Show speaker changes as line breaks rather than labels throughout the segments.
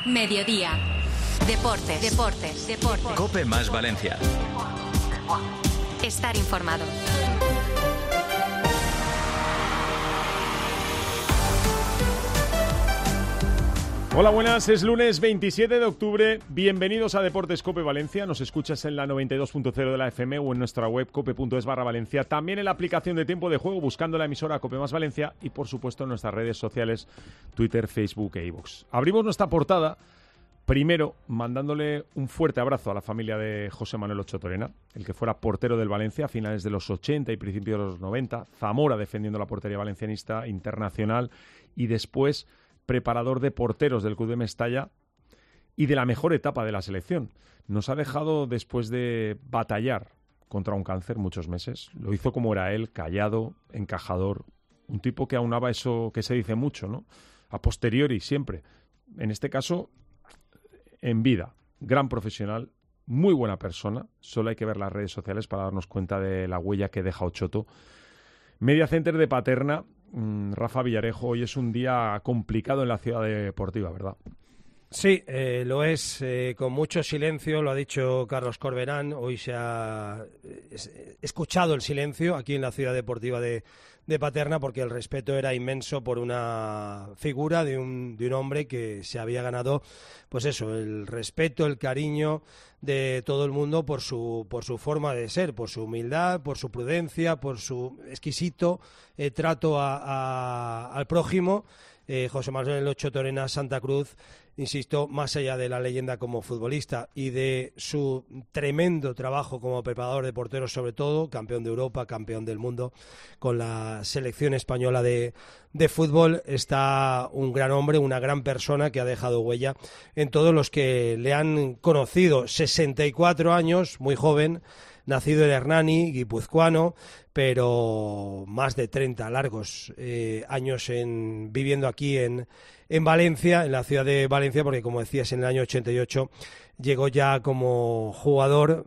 Mediodía. Deportes.
COPE más Valencia.
Estar informado.
Hola, buenas, es lunes 27 de octubre, bienvenidos a Deportes COPE Valencia, nos escuchas en la 92.0 de la FM o en nuestra web cope.es/Valencia, también en la aplicación de Tiempo de Juego buscando la emisora COPE más Valencia y por supuesto en nuestras redes sociales Twitter, Facebook e iVoox. Abrimos nuestra portada, primero mandándole un fuerte abrazo a la familia de José Manuel Ochotorena, el que fuera portero del Valencia a finales de los 80 y principios de los 90, Zamora defendiendo la portería valencianista, internacional y después preparador de porteros del club de Mestalla y de la mejor etapa de la selección. Nos ha dejado después de batallar contra un cáncer muchos meses. Lo hizo como era él, callado, encajador, un tipo que aunaba eso que se dice mucho, ¿no? A posteriori siempre. En este caso, en vida. Gran profesional, muy buena persona. Solo hay que ver las redes sociales para darnos cuenta de la huella que deja Ochoto. Media Center de Paterna. Rafa Villarejo, hoy es un día complicado en la ciudad deportiva, ¿verdad?
Sí, lo es, con mucho silencio, lo ha dicho Carlos Corberán, hoy se ha escuchado el silencio aquí en la ciudad deportiva de Paterna porque el respeto era inmenso por una figura de un hombre que se había ganado, pues eso, el respeto, el cariño de todo el mundo por su forma de ser, por su humildad, por su prudencia, por su exquisito trato al prójimo. José Manuel Ochotorena Santa Cruz, insisto, más allá de la leyenda como futbolista y de su tremendo trabajo como preparador de porteros, sobre todo, campeón de Europa, campeón del mundo, con la selección española de fútbol, está un gran hombre, una gran persona que ha dejado huella en todos los que le han conocido. 64 años, muy joven, nacido en Hernani, guipuzcoano, pero más de 30 largos años viviendo aquí en Valencia, en la ciudad de Valencia, porque como decías, en el año 88 llegó ya como jugador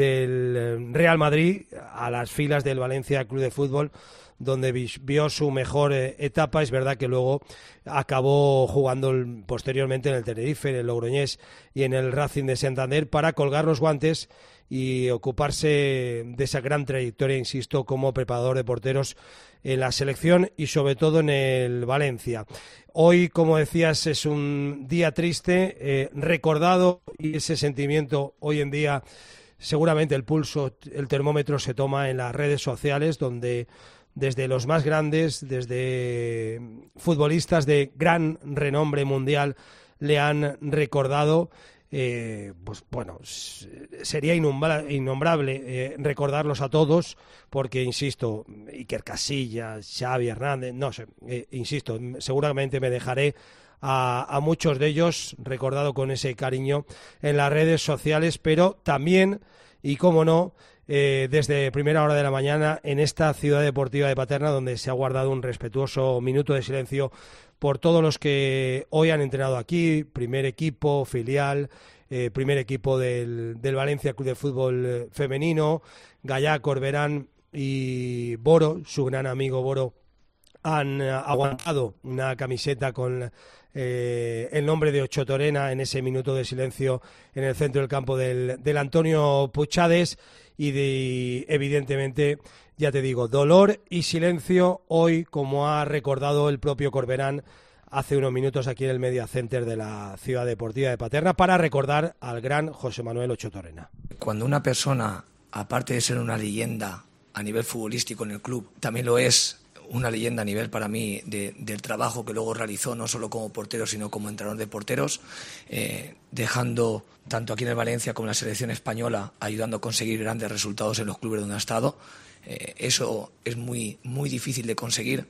del Real Madrid a las filas del Valencia Club de Fútbol, donde vio su mejor etapa. Es verdad que luego acabó jugando posteriormente en el Tenerife, en el Logroñés y en el Racing de Santander para colgar los guantes y ocuparse de esa gran trayectoria, insisto, como preparador de porteros en la selección y sobre todo en el Valencia. Hoy, como decías, es un día triste, recordado, y ese sentimiento hoy en día, seguramente el pulso, el termómetro se toma en las redes sociales, donde desde los más grandes, desde futbolistas de gran renombre mundial, le han recordado. Pues bueno, sería innombrable recordarlos a todos, porque insisto, Iker Casillas, Xavi Hernández, no sé, insisto, seguramente me dejaré a muchos de ellos recordado con ese cariño en las redes sociales, pero también, y cómo no, desde primera hora de la mañana en esta ciudad deportiva de Paterna, donde se ha guardado un respetuoso minuto de silencio por todos los que hoy han entrenado aquí, primer equipo, filial, primer equipo del Valencia Club de Fútbol femenino. Gallá, Corberán y Boro, su gran amigo Boro, han aguantado una camiseta con el nombre de Ochotorena en ese minuto de silencio en el centro del campo del Antonio Puchades y evidentemente, ya te digo, dolor y silencio hoy, como ha recordado el propio Corberán hace unos minutos aquí en el Media Center de la ciudad deportiva de Paterna, para recordar al gran José Manuel Ochotorena.
Cuando una persona, aparte de ser una leyenda a nivel futbolístico en el club, también lo es una leyenda a nivel para mí del trabajo que luego realizó, no solo como portero, sino como entrenador de porteros, dejando tanto aquí en el Valencia como en la selección española, ayudando a conseguir grandes resultados en los clubes donde ha estado. Eso es muy, muy difícil de conseguir,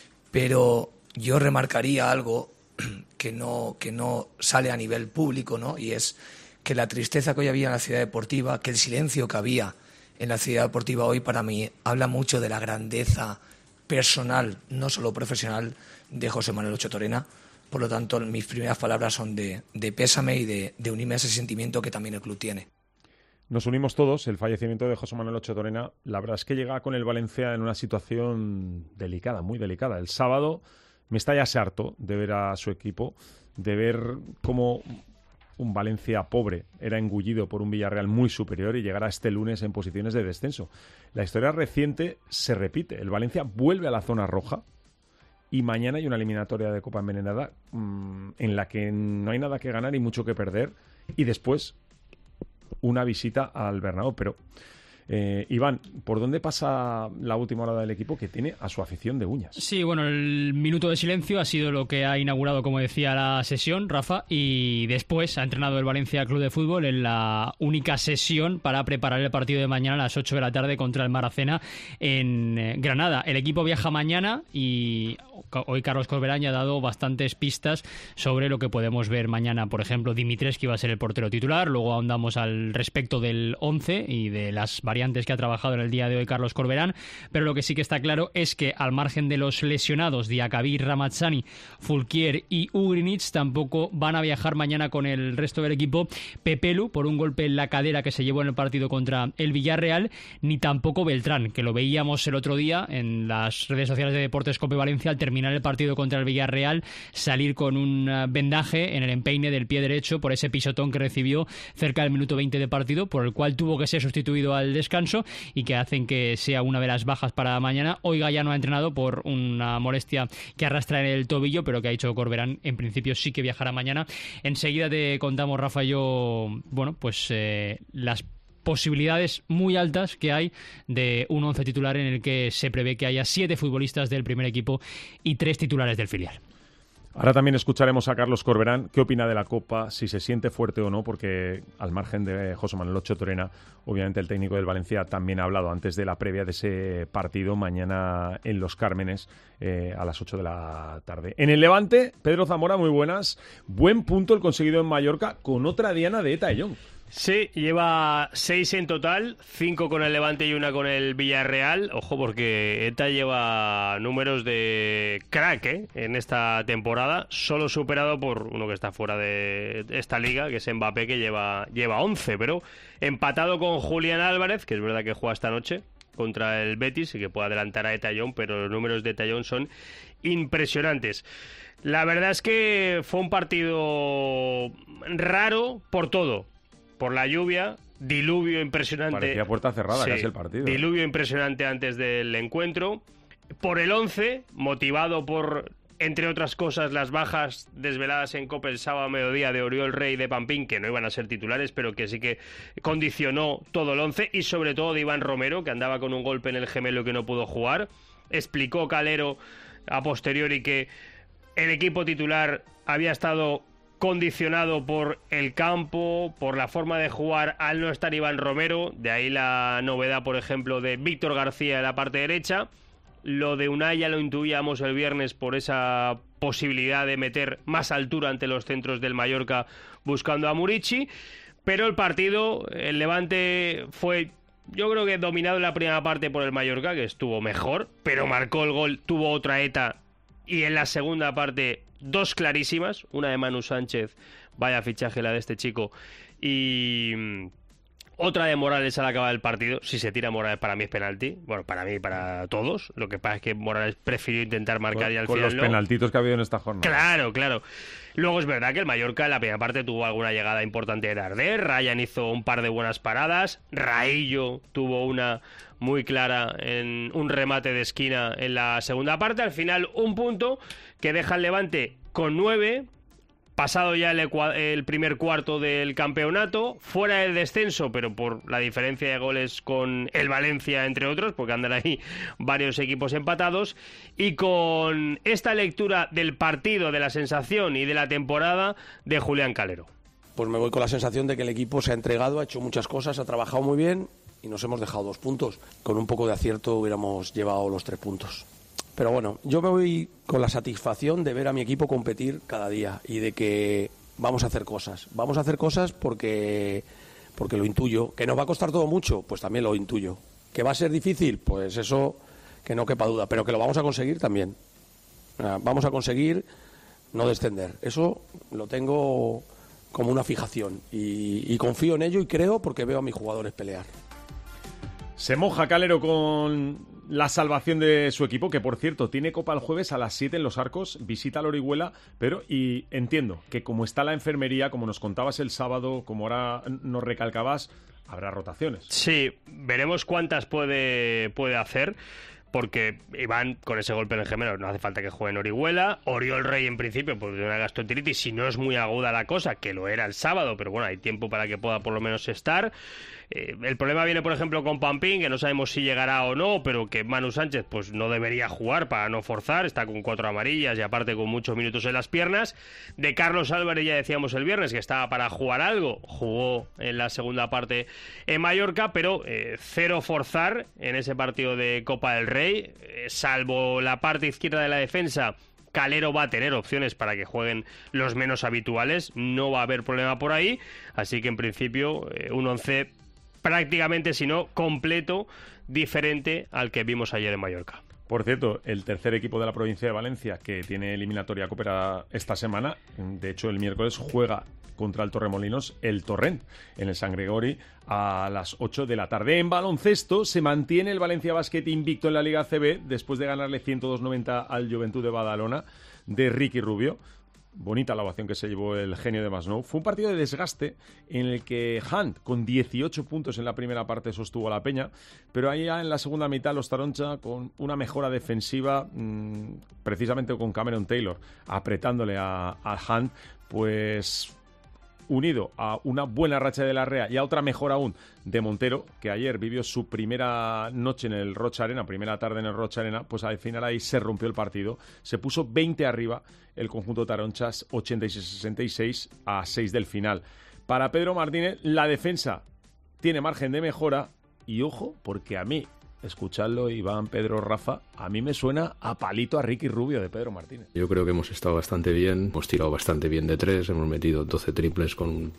pero yo remarcaría algo que no sale a nivel público, ¿no? Y es que la tristeza que hoy había en la ciudad deportiva, que el silencio que había en la ciudad deportiva hoy, para mí habla mucho de la grandeza personal, no solo profesional, de José Manuel Ochotorena. Por lo tanto, mis primeras palabras son de pésame y de unirme a ese sentimiento que también el club tiene.
Nos unimos todos. El fallecimiento de José Manuel Ochotorena, la verdad es que llega con el Valencia en una situación delicada, muy delicada. El sábado Mestalla se hartó de ver a su equipo de ver cómo un Valencia pobre era engullido por un Villarreal muy superior y llegar a este lunes en posiciones de descenso. La historia reciente se repite. El Valencia vuelve a la zona roja y mañana hay una eliminatoria de Copa envenenada en la que no hay nada que ganar y mucho que perder, y después una visita al Bernabéu. Pero Iván, ¿por dónde pasa la última hora del equipo que tiene a su afición de uñas?
Sí, bueno, el minuto de silencio ha sido lo que ha inaugurado, como decía, la sesión, Rafa, y después ha entrenado el Valencia Club de Fútbol en la única sesión para preparar el partido de mañana a las 8 de la tarde contra el Maracena en Granada. El equipo viaja mañana y hoy Carlos Corberán ya ha dado bastantes pistas sobre lo que podemos ver mañana. Por ejemplo, Dimitrescu va a ser el portero titular, luego ahondamos al respecto del 11 y de las variantes que ha trabajado en el día de hoy Carlos Corberán, pero lo que sí que está claro es que al margen de los lesionados Diakabí, Ramazzani, Fulquier y Ugrinic, tampoco van a viajar mañana con el resto del equipo Pepelu por un golpe en la cadera que se llevó en el partido contra el Villarreal, ni tampoco Beltrán, que lo veíamos el otro día en las redes sociales de Deportes Cope Valencia al terminar el partido contra el Villarreal, salir con un vendaje en el empeine del pie derecho por ese pisotón que recibió cerca del minuto 20 de partido, por el cual tuvo que ser sustituido al descanso y que hacen que sea una de las bajas para mañana. Hoy ya no ha entrenado por una molestia que arrastra en el tobillo, pero que ha dicho Corberán, en principio sí que viajará mañana. Enseguida te contamos, Rafa y yo, bueno, pues las posibilidades muy altas que hay de un 11 titular en el que se prevé que haya 7 futbolistas del primer equipo y 3 titulares del filial.
Ahora también escucharemos a Carlos Corberán qué opina de la Copa, si se siente fuerte o no, porque al margen de José Manuel Ocho Torena, obviamente el técnico del Valencia también ha hablado antes de la previa de ese partido mañana en Los Cármenes a las 8 de la tarde. En el Levante, Pedro Zamora, muy buenas. Buen punto el conseguido en Mallorca con otra diana de Eta Ayllón.
Sí, lleva 6 en total, 5 con el Levante y 1 con el Villarreal. Ojo, porque ETA lleva números de crack en esta temporada, solo superado por uno que está fuera de esta liga, que es Mbappé, que lleva 11, pero empatado con Julián Álvarez, que es verdad que juega esta noche contra el Betis y que puede adelantar a ETA Ayllón, pero los números de ETA Ayllón son impresionantes. La verdad es que fue un partido raro por todo. Por la lluvia, diluvio impresionante.
Parecía puerta cerrada,
sí,
casi el partido.
Diluvio impresionante antes del encuentro. Por el 11, motivado por, entre otras cosas, las bajas desveladas en Copa el sábado a mediodía de Oriol Rey y de Pampín, que no iban a ser titulares, pero que sí que condicionó todo el 11, y sobre todo de Iván Romero, que andaba con un golpe en el gemelo que no pudo jugar. Explicó Calero a posteriori que el equipo titular había estado condicionado por el campo, por la forma de jugar al no estar Iván Romero, de ahí la novedad, por ejemplo, de Víctor García en la parte derecha. Lo de Unai ya lo intuíamos el viernes por esa posibilidad de meter más altura ante los centros del Mallorca buscando a Murici, pero el partido, el Levante fue, yo creo que dominado en la primera parte por el Mallorca, que estuvo mejor, pero marcó el gol, tuvo otra ETA, y en la segunda parte 2 clarísimas, una de Manu Sánchez, vaya fichaje la de este chico, y otra de Morales al acabar el partido. Si se tira Morales, para mí es penalti, bueno, para mí y para todos. Lo que pasa es que Morales prefirió intentar marcar y al final
con los penaltitos que ha habido en esta jornada.
Claro. Luego es verdad que el Mallorca en la primera parte tuvo alguna llegada importante de Darder, Ryan hizo un par de buenas paradas, Raillo tuvo una muy clara en un remate de esquina en la segunda parte. Al final un punto que deja el Levante con 9, pasado ya el primer cuarto del campeonato, fuera del descenso, pero por la diferencia de goles con el Valencia, entre otros, porque andan ahí varios equipos empatados, y con esta lectura del partido, de la sensación y de la temporada de Julián Calero.
Pues me voy con la sensación de que el equipo se ha entregado, ha hecho muchas cosas, ha trabajado muy bien y nos hemos dejado 2 puntos. Con un poco de acierto hubiéramos llevado los 3 puntos. Pero bueno, yo me voy con la satisfacción de ver a mi equipo competir cada día y de que vamos a hacer cosas. Vamos a hacer cosas porque lo intuyo. ¿Que nos va a costar todo mucho? Pues también lo intuyo. ¿Que va a ser difícil? Pues eso, que no quepa duda. Pero que lo vamos a conseguir también. Vamos a conseguir no descender. Eso lo tengo como una fijación. Y confío en ello y creo porque veo a mis jugadores pelear.
Se moja Calero con la salvación de su equipo, que por cierto tiene Copa el jueves a las 7 en Los Arcos, visita a la Orihuela, pero y entiendo que como está la enfermería, como nos contabas el sábado, como ahora nos recalcabas, habrá rotaciones.
Sí, veremos cuántas puede hacer. Porque Iván, con ese golpe en el gemelo, no hace falta que juegue en Orihuela. Oriol Rey, en principio, pues de una gastroenteritis, si no es muy aguda la cosa, que lo era el sábado, pero bueno, hay tiempo para que pueda por lo menos estar. El problema viene, por ejemplo, con Pampín, que no sabemos si llegará o no, pero que Manu Sánchez pues no debería jugar para no forzar, está con 4 amarillas y aparte con muchos minutos en las piernas. De Carlos Álvarez ya decíamos el viernes que estaba para jugar algo, jugó en la segunda parte en Mallorca, pero cero forzar en ese partido de Copa del Rey, salvo la parte izquierda de la defensa. Calero va a tener opciones para que jueguen los menos habituales, no va a haber problema por ahí, así que en principio un 11 prácticamente, si no completo, diferente al que vimos ayer en Mallorca.
Por cierto, el tercer equipo de la provincia de Valencia que tiene eliminatoria Copa esta semana, de hecho el miércoles juega contra el Torremolinos el Torrent en el San Gregori a las 8 de la tarde. En baloncesto se mantiene el Valencia Basket invicto en la Liga ACB después de ganarle 102-90 al Juventud de Badalona de Ricky Rubio. Bonita la ovación que se llevó el genio de Masnou. Fue un partido de desgaste en el que Hunt, con 18 puntos en la primera parte, sostuvo a la peña, pero ahí ya en la segunda mitad los Taroncha, con una mejora defensiva, precisamente con Cameron Taylor apretándole a Hunt, pues unido a una buena racha de Larrea y a otra mejor aún de Montero, que ayer vivió su primera noche en el Rocha Arena, primera tarde en el Rocha Arena, pues al final ahí se rompió el partido. Se puso 20 arriba el conjunto Taronchas, 86-66 a 6 del final. Para Pedro Martínez, la defensa tiene margen de mejora y ojo, porque a mí, escuchadlo, Iván, Pedro, Rafa, a mí me suena a palito a Ricky Rubio de Pedro Martínez.
Yo creo que hemos estado bastante bien, hemos tirado bastante bien de 3, hemos metido 12 triples con un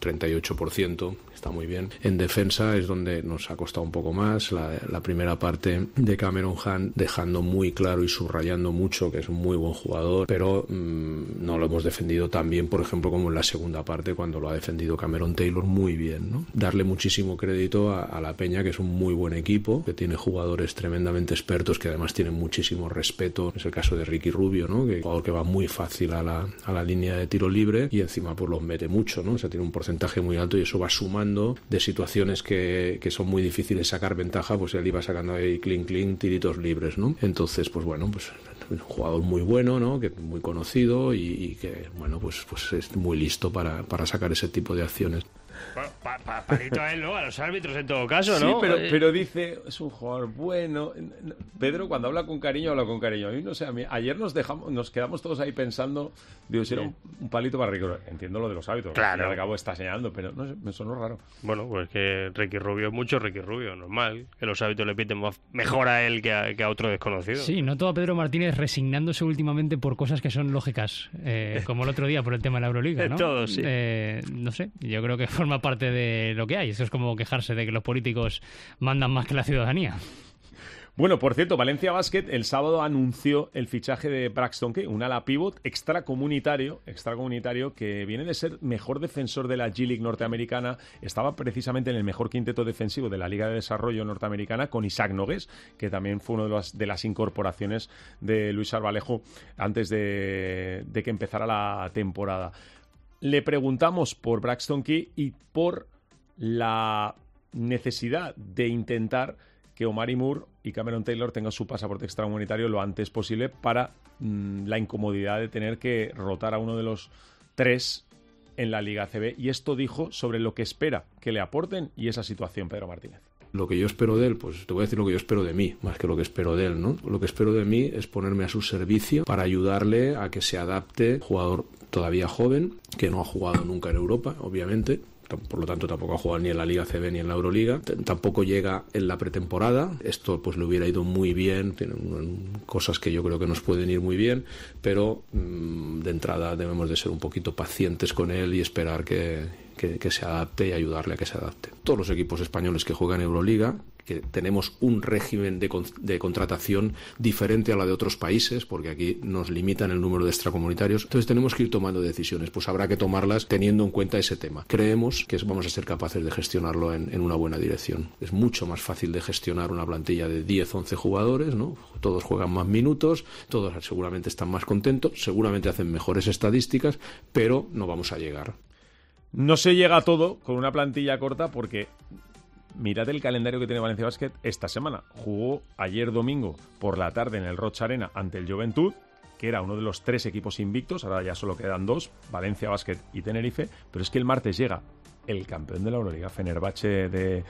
38%, está muy bien. En defensa es donde nos ha costado un poco más, la primera parte de Cameron Hunt dejando muy claro y subrayando mucho que es un muy buen jugador, pero no lo hemos defendido tan bien, por ejemplo, como en la segunda parte cuando lo ha defendido Cameron Taylor muy bien, ¿no? Darle muchísimo crédito a la Peña, que es un muy buen equipo, que tiene jugadores tremendamente expertos que además tienen muchísimo respeto. Es el caso de Ricky Rubio, ¿no? Que es un jugador que va muy fácil a la línea de tiro libre y encima pues los mete mucho, ¿no? O sea, tiene un porcentaje muy alto y eso va sumando de situaciones que son muy difíciles sacar ventaja, pues él iba sacando ahí clink, tiritos libres, ¿no? Entonces, pues bueno, pues un jugador muy bueno, ¿no? Que muy conocido y que, bueno, pues es muy listo para sacar ese tipo de acciones.
Bueno, palito a él, ¿no? A los árbitros en todo caso, ¿no?
Sí, pero dice, es un jugador bueno. Pedro, cuando habla con cariño, habla con cariño. A mí, no sé, ayer nos quedamos todos ahí pensando, digo, si era un palito para Ricky Rubio. Entiendo lo de los árbitros,
claro.
Al cabo está señalando, pero no sé, me sonó raro.
Bueno, pues que Ricky Rubio es mucho Ricky Rubio, normal. Que los árbitros le piten mejor a él que a otro desconocido.
Sí, noto a Pedro Martínez resignándose últimamente por cosas que son lógicas, como el otro día por el tema de la Euroliga, ¿no?
Todo, sí.
No sé, yo creo que forma parte de lo que hay. Eso es como quejarse de que los políticos mandan más que la ciudadanía.
Bueno, por cierto, Valencia Basket el sábado anunció el fichaje de Braxton Key, un ala pivot extracomunitario que viene de ser mejor defensor de la G-League norteamericana. Estaba precisamente en el mejor quinteto defensivo de la Liga de Desarrollo norteamericana con Isaac Nogués, que también fue una de las incorporaciones de Luis Arbalejo antes de que empezara la temporada. Le preguntamos por Braxton Key y por la necesidad de intentar que Omari Moore y Cameron Taylor tengan su pasaporte extracomunitario lo antes posible para la incomodidad de tener que rotar a uno de los 3 en la Liga ACB. Y esto dijo sobre lo que espera que le aporten y esa situación, Pedro Martínez.
Lo que yo espero de él, pues te voy a decir lo que yo espero de mí, más que lo que espero de él, ¿no? Lo que espero de mí es ponerme a su servicio para ayudarle a que se adapte, jugador todavía joven, que no ha jugado nunca en Europa, obviamente, por lo tanto tampoco ha jugado ni en la Liga CB ni en la Euroliga, tampoco llega en la pretemporada, esto pues le hubiera ido muy bien, tienen cosas que yo creo que nos pueden ir muy bien, pero de entrada debemos de ser un poquito pacientes con él y esperar que que se adapte y ayudarle a que se adapte. Todos los equipos españoles que juegan Euroliga, que tenemos un régimen de contratación diferente a la de otros países, porque aquí nos limitan el número de extracomunitarios, entonces tenemos que ir tomando decisiones, pues habrá que tomarlas teniendo en cuenta ese tema. Creemos que vamos a ser capaces de gestionarlo en una buena dirección. Es mucho más fácil de gestionar una plantilla de 10, 11 jugadores, ¿no? Todos juegan más minutos, todos seguramente están más contentos, seguramente hacen mejores estadísticas, pero no vamos a llegar.
No se llega a todo con una plantilla corta porque... Mirad el calendario que tiene Valencia Basket esta semana. Jugó ayer domingo por la tarde en el Roig Arena ante el Juventud, que era uno de los 3 equipos invictos. Ahora ya solo quedan 2, Valencia Basket y Tenerife. Pero es que el martes llega el campeón de la Euroliga, Fenerbahce de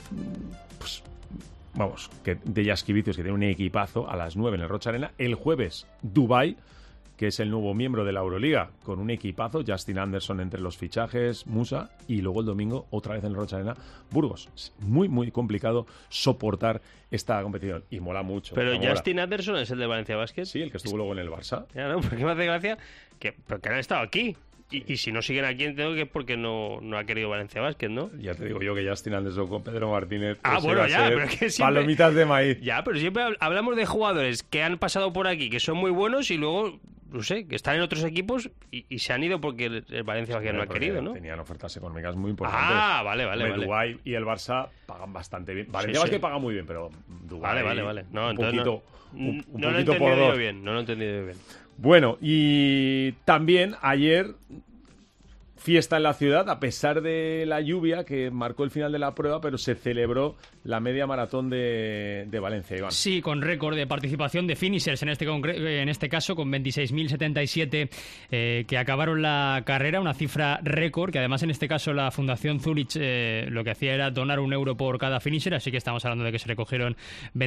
Jaskivicius, que tiene un equipazo, a las 9 en el Roig Arena. El jueves, Dubái, que es el nuevo miembro de la Euroliga, con un equipazo, Justin Anderson entre los fichajes, Musa, y luego el domingo, otra vez en el Roig Arena, Burgos. Es muy, muy complicado soportar esta competición, y mola mucho.
Pero Justin Anderson es el de Valencia Basket.
Sí, el que estuvo luego en el Barça.
Ya, ¿no? Porque me hace gracia que han estado aquí. Y si no siguen aquí, entiendo que es porque no ha querido Valencia Basket, ¿no?
Ya te digo yo que Justin Anderson con Pedro Martínez...
bueno, ya, pero es que siempre...
Palomitas de maíz.
Ya, pero siempre hablamos de jugadores que han pasado por aquí, que son muy buenos, y luego... No sé, que están en otros equipos y se han ido porque el Valencia Basket no ha querido, ¿no?
Tenían ofertas económicas muy importantes.
Vale.
Dubái y el Barça pagan bastante bien. Valencia Basket paga muy bien, pero Dubái...
Vale. No,
un poquito
no lo he entendido bien. No lo he entendido bien.
Bueno, y también ayer... Fiesta en la ciudad, a pesar de la lluvia que marcó el final de la prueba, pero se celebró la media maratón de Valencia, Iván.
Sí, con récord de participación de finishers en este caso, con 26.077 que acabaron la carrera, una cifra récord, que además en este caso la Fundación Zurich lo que hacía era donar €1 por cada finisher, así que estamos hablando de que se recogieron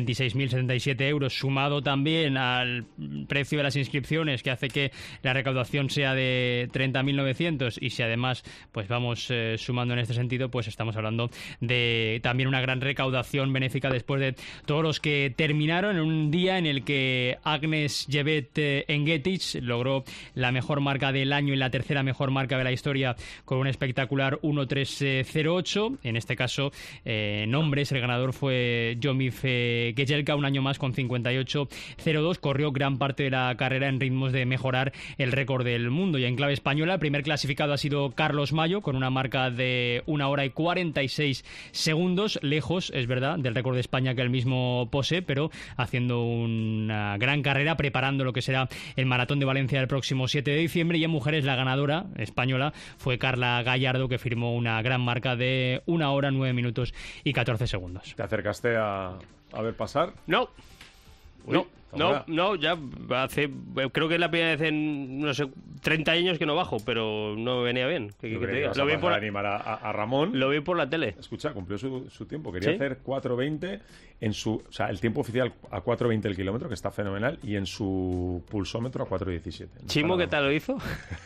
26.077 euros, sumado también al precio de las inscripciones, que hace que la recaudación sea de 30.900, y si además pues vamos sumando en este sentido, pues estamos hablando de también una gran recaudación benéfica después de todos los que terminaron en un día en el que Agnes Jebet Engetic logró la mejor marca del año y la tercera mejor marca de la historia con un espectacular 1.308. En este caso, en hombres, el ganador fue Jomif Gejelka, un año más con 58.02. Corrió gran parte de la carrera en ritmos de mejorar el récord del mundo. Y en clave española, el primer clasificado ha sido Carlos Mayo, con una marca de 1 hora y 46 segundos, lejos, es verdad, del récord de España que él mismo posee, pero haciendo una gran carrera, preparando lo que será el Maratón de Valencia el próximo 7 de diciembre. Y en mujeres, la ganadora española fue Carla Gallardo, que firmó una gran marca de 1 hora, 9 minutos y 14 segundos.
¿Te acercaste a ver pasar?
No. Ya hace... Creo que es la primera vez en, no sé, 30 años que no bajo, pero no me venía bien. ¿Qué te diga?
Lo vi por animar a Ramón.
Lo vi por la tele.
Escucha, cumplió su tiempo. Quería hacer 4.20 en su... O sea, el tiempo oficial a 4.20 el kilómetro, que está fenomenal, y en su pulsómetro a 4.17.
¿Chimo qué tal lo hizo?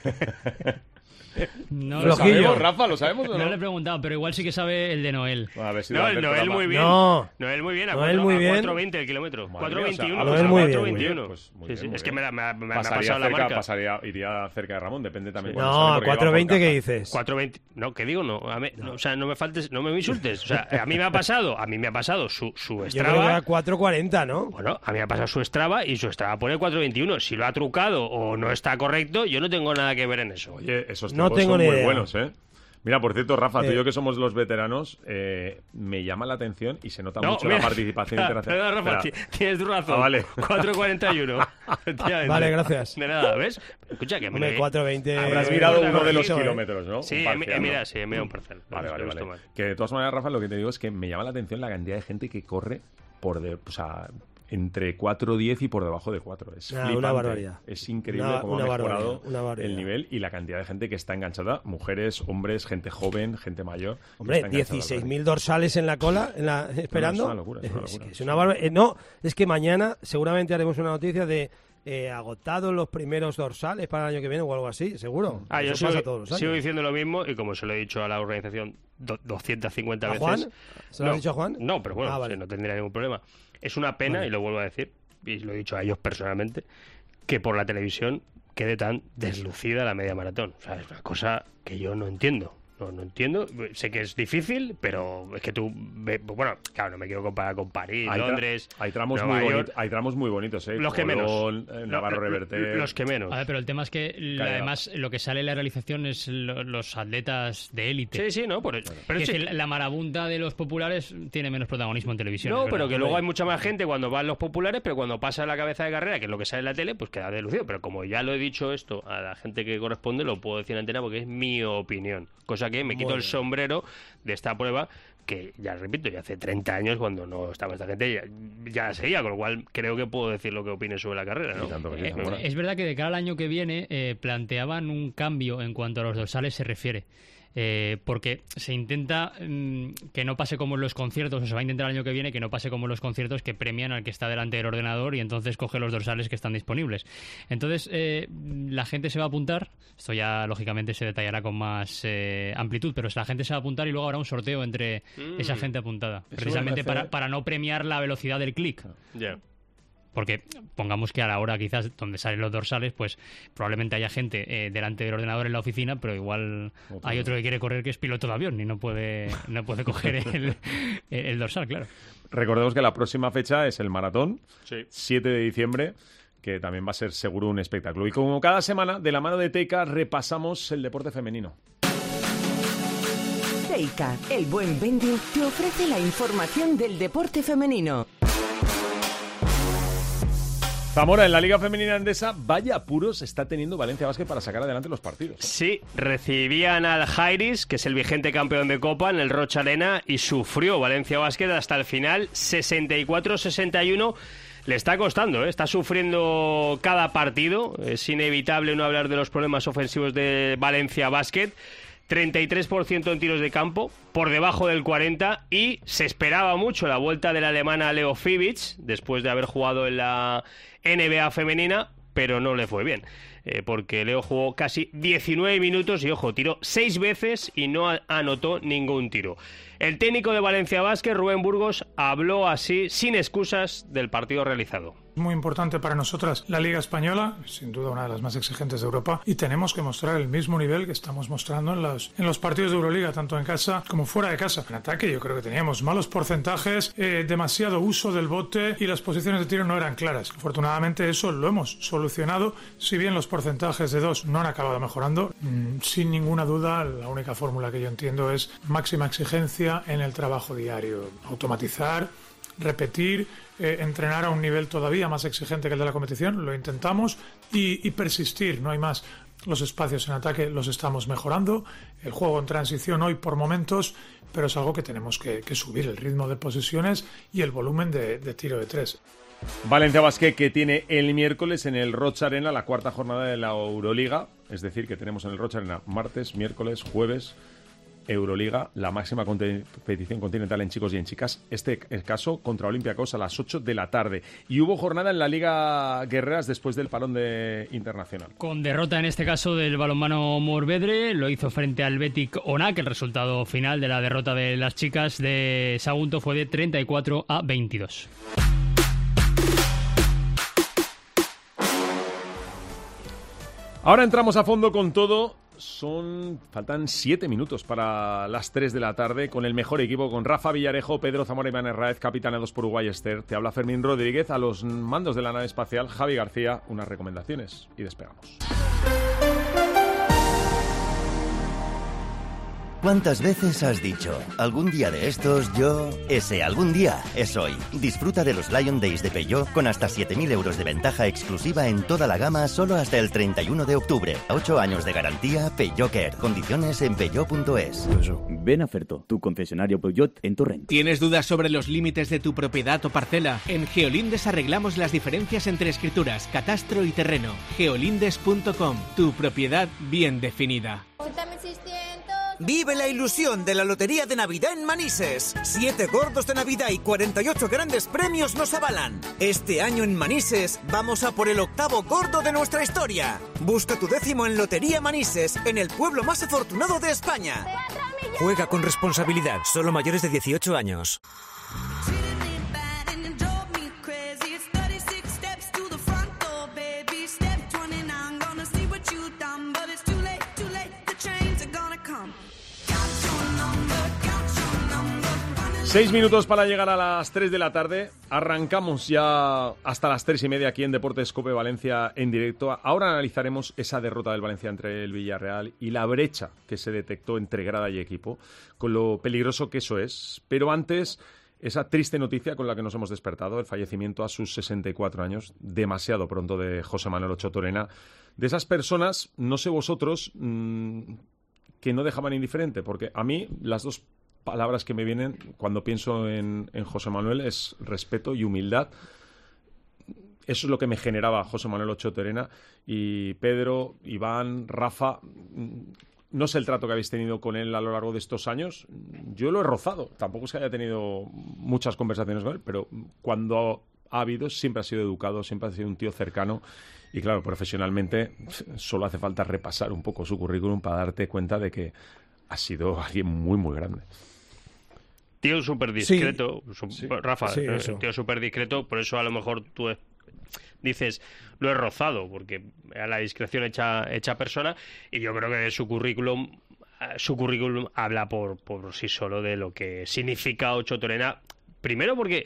No
lo sabemos, Rafa, ¿lo sabemos o no?
No le he preguntado, pero igual sí que sabe el de Noel.
A ver si
el Noel muy bien. Noel muy bien, a 4.20 el kilómetro. 4.21.
Noel muy bien.
4.21.
Pues
es que me ha pasado la marca.
Iría cerca de Ramón, depende también.
No, 4.20, ¿qué dices?
4.20. No, ¿qué digo? No. O sea, no me faltes, no me insultes. O sea, a mí me ha pasado su Strava.
Yo creo que era 4.40, ¿no?
Bueno, a mí me ha pasado su Strava y su Strava pone 4.21. Si lo ha trucado o no está correcto, yo no tengo nada que ver en eso.
Oye, esos
no tengo ni idea.
Muy buenos, ¿eh? Mira, por cierto, Rafa, tú y yo que somos los veteranos, me llama la atención y se nota mucho la participación internacional.
Rafa, tienes tu razón.
Vale.
4.41.
Vale, gracias.
De nada, ¿ves? Escucha, que
me 4.20.
Habrás mirado uno de los kilómetros, ¿no?
Sí, mira un parcial.
Vale. Que de todas maneras, Rafa, lo que te digo es que me llama la atención la cantidad de gente que corre entre 4.10 y por debajo de 4. Es flipante.
Una barbaridad.
Es increíble cómo ha mejorado el nivel y la cantidad de gente que está enganchada. Mujeres, hombres, gente joven, gente mayor.
Hombre, 16.000 dorsales en la cola, esperando.
Es una locura.
Es una barbaridad. No, es que mañana seguramente haremos una noticia de... agotados los primeros dorsales para el año que viene o algo así, seguro.
Eso pasa todos los años. Sigo diciendo lo mismo y como se lo he dicho a la organización 250 veces.
¿Juan? ¿Se lo has dicho a Juan?
No, pero bueno,
vale.
no tendría ningún problema. Es una pena, y lo vuelvo a decir, y lo he dicho a ellos personalmente, que por la televisión quede tan deslucida la media maratón. O sea, es una cosa que yo no entiendo. No entiendo. Sé que es difícil, pero es que tú... Bueno, claro, no me quiero comparar con París, Londres,
hay tramos muy bonitos, ¿eh?
Los que menos.
Navarro Reverter...
Los que menos.
A ver, pero el tema es que además lo que sale en la realización es los atletas de élite.
Sí, no, pero
es que la marabunta de los populares tiene menos protagonismo en televisión.
No, pero que luego hay mucha más gente cuando van los populares, pero cuando pasa la cabeza de carrera, que es lo que sale en la tele, pues queda delucido. Pero como ya lo he dicho esto a la gente que corresponde, lo puedo decir en antena porque es mi opinión. Cosa que me quito el sombrero de esta prueba, que ya repito, ya hace 30 años cuando no estaba esta gente ya la seguía, con lo cual creo que puedo decir lo que opine sobre la carrera, ¿no?
Es verdad que de cara al año que viene planteaban un cambio en cuanto a los dorsales se refiere. Porque se intenta que no pase como en los conciertos, o se va a intentar el año que viene que no pase como en los conciertos, que premian al que está delante del ordenador y entonces coge los dorsales que están disponibles. Entonces la gente se va a apuntar, esto ya lógicamente se detallará con más amplitud, pero la gente se va a apuntar y luego habrá un sorteo entre esa gente apuntada, precisamente para no premiar la velocidad del clic. Porque pongamos que a la hora quizás donde salen los dorsales, pues probablemente haya gente delante del ordenador en la oficina, pero igual hay otro que quiere correr que es piloto de avión y no puede coger el dorsal, claro.
Recordemos que la próxima fecha es el maratón, 7 de diciembre, que también va a ser seguro un espectáculo. Y como cada semana, de la mano de Teica, repasamos el deporte femenino.
Teica, el buen vending, te ofrece la información del deporte femenino.
Zamora, en la Liga Femenina Endesa, vaya apuros está teniendo Valencia Basket para sacar adelante los partidos.
Sí, recibían al Jairis, que es el vigente campeón de Copa, en el Rocha Arena, y sufrió Valencia Basket hasta el final, 64-61. Le está costando, está sufriendo cada partido. Es inevitable no hablar de los problemas ofensivos de Valencia Basket. 33% en tiros de campo, por debajo del 40%, y se esperaba mucho la vuelta de la alemana Leo Fibic, después de haber jugado en la NBA femenina, pero no le fue bien, porque Leo jugó casi 19 minutos y, ojo, tiró 6 veces y no anotó ningún tiro. El técnico de Valencia Basket, Rubén Burgos, habló así, sin excusas, del partido realizado.
Muy importante para nosotras la Liga Española, sin duda una de las más exigentes de Europa, y tenemos que mostrar el mismo nivel que estamos mostrando en los partidos de Euroliga, tanto en casa como fuera de casa. En ataque yo creo que teníamos malos porcentajes, demasiado uso del bote y las posiciones de tiro no eran claras. Afortunadamente eso lo hemos solucionado, si bien los porcentajes de 2 no han acabado mejorando. Sin ninguna duda, la única fórmula que yo entiendo es máxima exigencia en el trabajo diario, automatizar, repetir, entrenar a un nivel todavía más exigente que el de la competición, lo intentamos, y persistir, no hay más. Los espacios en ataque los estamos mejorando, el juego en transición hoy por momentos, pero es algo que tenemos que subir, el ritmo de posesiones y el volumen de tiro de 3.
Valencia Basket, que tiene el miércoles en el Rocha Arena la cuarta jornada de la Euroliga, es decir, que tenemos en el Rocha Arena martes, miércoles, jueves, Euroliga, la máxima competición continental en chicos y en chicas, este caso contra Olympiacos a las 8 de la tarde. Y hubo jornada en la Liga Guerreras después del parón internacional.
Con derrota en este caso del balonmano Morvedre, lo hizo frente al Betic Onac. El resultado final de la derrota de las chicas de Sagunto fue de 34-22.
Ahora entramos a fondo con todo. Faltan 7 minutos para las 3 de la tarde con el mejor equipo, con Rafa Villarejo, Pedro Zamora y Iván Herráez, capitaneados por Uruguay Ester. Te habla Fermín Rodríguez, a los mandos de la nave espacial Javi García. Unas recomendaciones y despegamos.
¿Cuántas veces has dicho, algún día de estos yo... Ese algún día es hoy. Disfruta de los Lion Days de Peugeot con hasta 7.000 euros de ventaja exclusiva en toda la gama solo hasta el 31 de octubre. 8 años de garantía Peugeot Care. Condiciones en peugeot.es.
Ven a Ferto, tu concesionario Peugeot en Torrent.
¿Tienes dudas sobre los límites de tu propiedad o parcela? En Geolindes arreglamos las diferencias entre escrituras, catastro y terreno. Geolindes.com, tu propiedad bien definida.
Vive la ilusión de la Lotería de Navidad en Manises. 7 gordos de Navidad y 48 grandes premios nos avalan. Este año en Manises vamos a por el 8º gordo de nuestra historia. Busca tu 10º en Lotería Manises, en el pueblo más afortunado de España. Juega con responsabilidad, solo mayores de 18 años.
6 minutos para llegar a las 3 de la tarde. Arrancamos ya hasta las 3:30 aquí en Deportes Cope Valencia en directo. Ahora analizaremos esa derrota del Valencia entre el Villarreal y la brecha que se detectó entre grada y equipo, con lo peligroso que eso es. Pero antes, esa triste noticia con la que nos hemos despertado, el fallecimiento a sus 64 años, demasiado pronto, de José Manuel Ochoa Torena. De esas personas, no sé vosotros, que no dejaban indiferente, porque a mí las dos palabras que me vienen cuando pienso en José Manuel es respeto y humildad. Eso es lo que me generaba José Manuel Ochoa Torena. Y Pedro, Iván, Rafa, no sé el trato que habéis tenido con él a lo largo de estos años. Yo lo he rozado, tampoco es que haya tenido muchas conversaciones con él, pero cuando ha habido siempre ha sido educado, siempre ha sido un tío cercano. Y claro, profesionalmente solo hace falta repasar un poco su currículum para darte cuenta de que ha sido alguien muy, muy grande.
Tío súper discreto,
sí,
Rafa,
sí,
tío súper discreto, por eso a lo mejor tú dices, lo he rozado, porque a la discreción hecha persona, y yo creo que su currículum habla por sí solo de lo que significa Ochoa Torena. Primero porque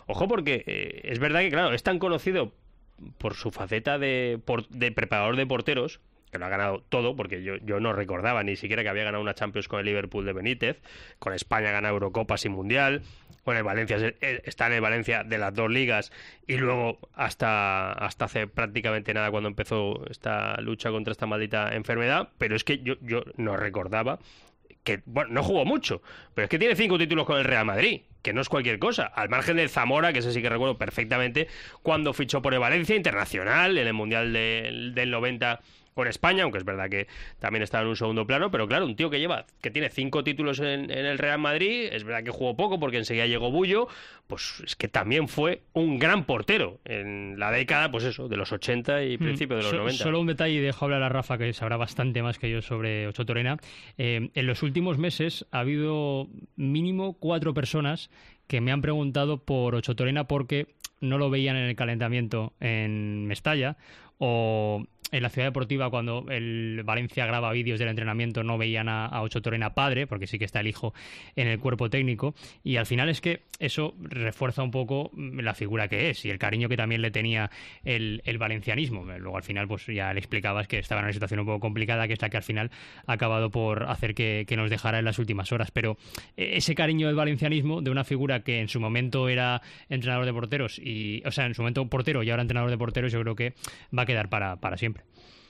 es verdad que, claro, es tan conocido por su faceta de preparador de porteros, que lo ha ganado todo, porque yo no recordaba ni siquiera que había ganado una Champions con el Liverpool de Benítez, con España gana Eurocopas y Mundial, con el Valencia está en el Valencia de las dos ligas, y luego hasta hace prácticamente nada cuando empezó esta lucha contra esta maldita enfermedad, pero es que yo no recordaba que, bueno, no jugó mucho, pero es que tiene 5 títulos con el Real Madrid, que no es cualquier cosa, al margen del Zamora, que ese sí que recuerdo perfectamente, cuando fichó por el Valencia internacional en el Mundial del 90 con España, aunque es verdad que también estaba en un segundo plano, pero claro, un tío que tiene 5 títulos en el Real Madrid, es verdad que jugó poco porque enseguida llegó Bullo, pues es que también fue un gran portero en la década, pues eso, de los 80 y principios de los 90.
Solo un detalle, y dejo hablar a Rafa, que sabrá bastante más que yo sobre Ochoa Torena. En los últimos meses ha habido mínimo 4 personas que me han preguntado por Ochoa Torena porque no lo veían en el calentamiento en Mestalla, o en la Ciudad Deportiva, cuando el Valencia graba vídeos del entrenamiento, no veían a Ochoa Torena padre, porque sí que está el hijo en el cuerpo técnico, y al final es que eso refuerza un poco la figura que es y el cariño que también le tenía el valencianismo. Luego al final pues ya le explicabas que estaba en una situación un poco complicada, que es la que al final ha acabado por hacer que nos dejara en las últimas horas, pero ese cariño del valencianismo, de una figura que en su momento era entrenador de porteros, en su momento portero y ahora entrenador de porteros, yo creo que va a quedar para siempre.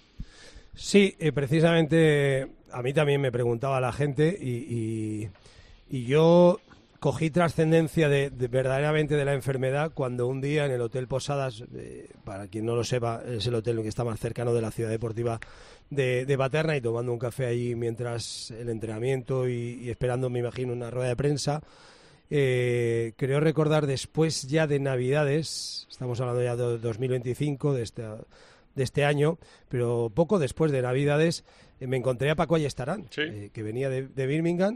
Sí, precisamente a mí también me preguntaba la gente y yo cogí trascendencia de verdaderamente de la enfermedad cuando un día en el Hotel Posadas, para quien no lo sepa, es el hotel que está más cercano de la Ciudad Deportiva de Paterna, y tomando un café allí mientras el entrenamiento y esperando, me imagino, una rueda de prensa, creo recordar después ya de Navidades, estamos hablando ya de 2025, de este año, pero poco después de Navidades, me encontré a Paco Ayestarán,
¿sí?
Que venía de Birmingham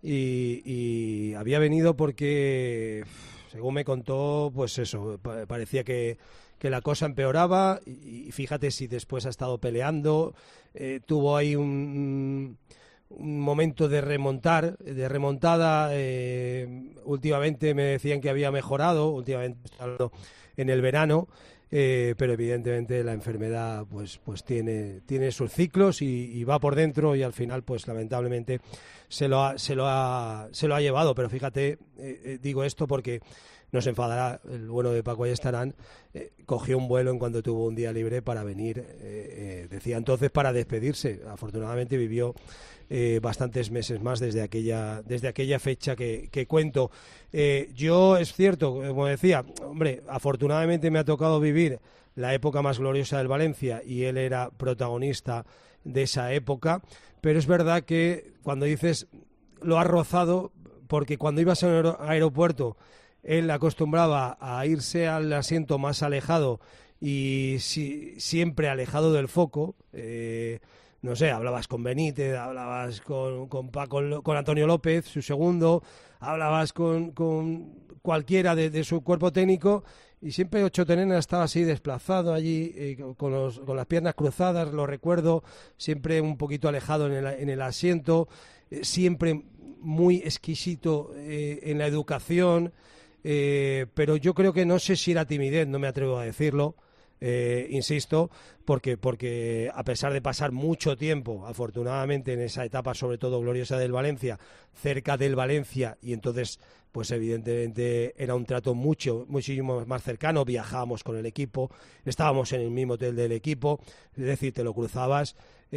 y había venido porque, según me contó, pues eso, parecía que la cosa empeoraba, y fíjate si después ha estado peleando, tuvo ahí un momento de remontada, últimamente me decían que había mejorado, últimamente en el verano, pero evidentemente la enfermedad pues tiene sus ciclos y va por dentro, y al final pues lamentablemente se lo ha llevado. Pero fíjate, digo esto porque no se enfadará el bueno de Paco Ayestarán, cogió un vuelo en cuanto tuvo un día libre para venir, decía entonces, para despedirse. Afortunadamente vivió bastantes meses más desde aquella fecha que cuento. Yo, es cierto, como decía, hombre, afortunadamente me ha tocado vivir la época más gloriosa del Valencia y él era protagonista de esa época, pero es verdad que cuando dices lo ha rozado, porque cuando ibas a un aeropuerto él acostumbraba a irse al asiento más alejado y siempre alejado del foco. No sé, hablabas con Benítez, hablabas con Paco, con Antonio López, su segundo, hablabas con cualquiera de su cuerpo técnico, y siempre Ochoa Torena estaba así desplazado allí, con las piernas cruzadas, lo recuerdo, siempre un poquito alejado en el asiento. siempre muy exquisito en la educación, pero yo creo que no sé si era timidez, no me atrevo a decirlo. Insisto, porque a pesar de pasar mucho tiempo, afortunadamente en esa etapa sobre todo gloriosa del Valencia, cerca del Valencia, y entonces pues evidentemente era un trato muchísimo más cercano, viajábamos con el equipo, estábamos en el mismo hotel del equipo, es decir, te lo cruzabas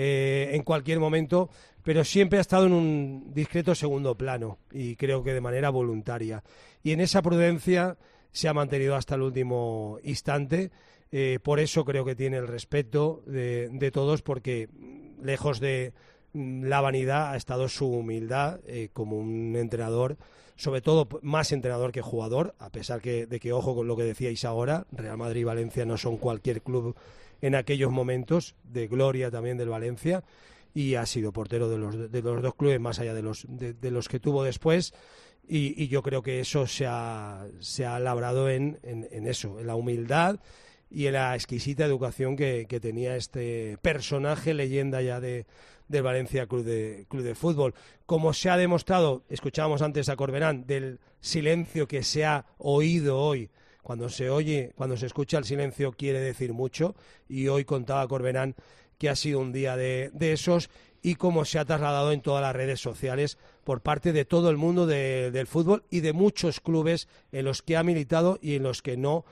en cualquier momento, pero siempre ha estado en un discreto segundo plano, y creo que de manera voluntaria, y en esa prudencia se ha mantenido hasta el último instante. Por eso creo que tiene el respeto de todos, porque lejos de la vanidad ha estado su humildad como un entrenador, sobre todo más entrenador que jugador, a pesar de que, ojo con lo que decíais ahora, Real Madrid y Valencia no son cualquier club en aquellos momentos de gloria también del Valencia, y ha sido portero de los dos clubes más allá de los que tuvo después. Y yo creo que eso se ha labrado en eso, en la humildad y en la exquisita educación que tenía este personaje leyenda ya del Valencia Club de Fútbol. Como se ha demostrado, escuchábamos antes a Corberán, del silencio que se ha oído hoy. Cuando se escucha el silencio quiere decir mucho, y hoy contaba Corberán que ha sido un día de esos, y cómo se ha trasladado en todas las redes sociales por parte de todo el mundo del fútbol y de muchos clubes en los que ha militado y en los que no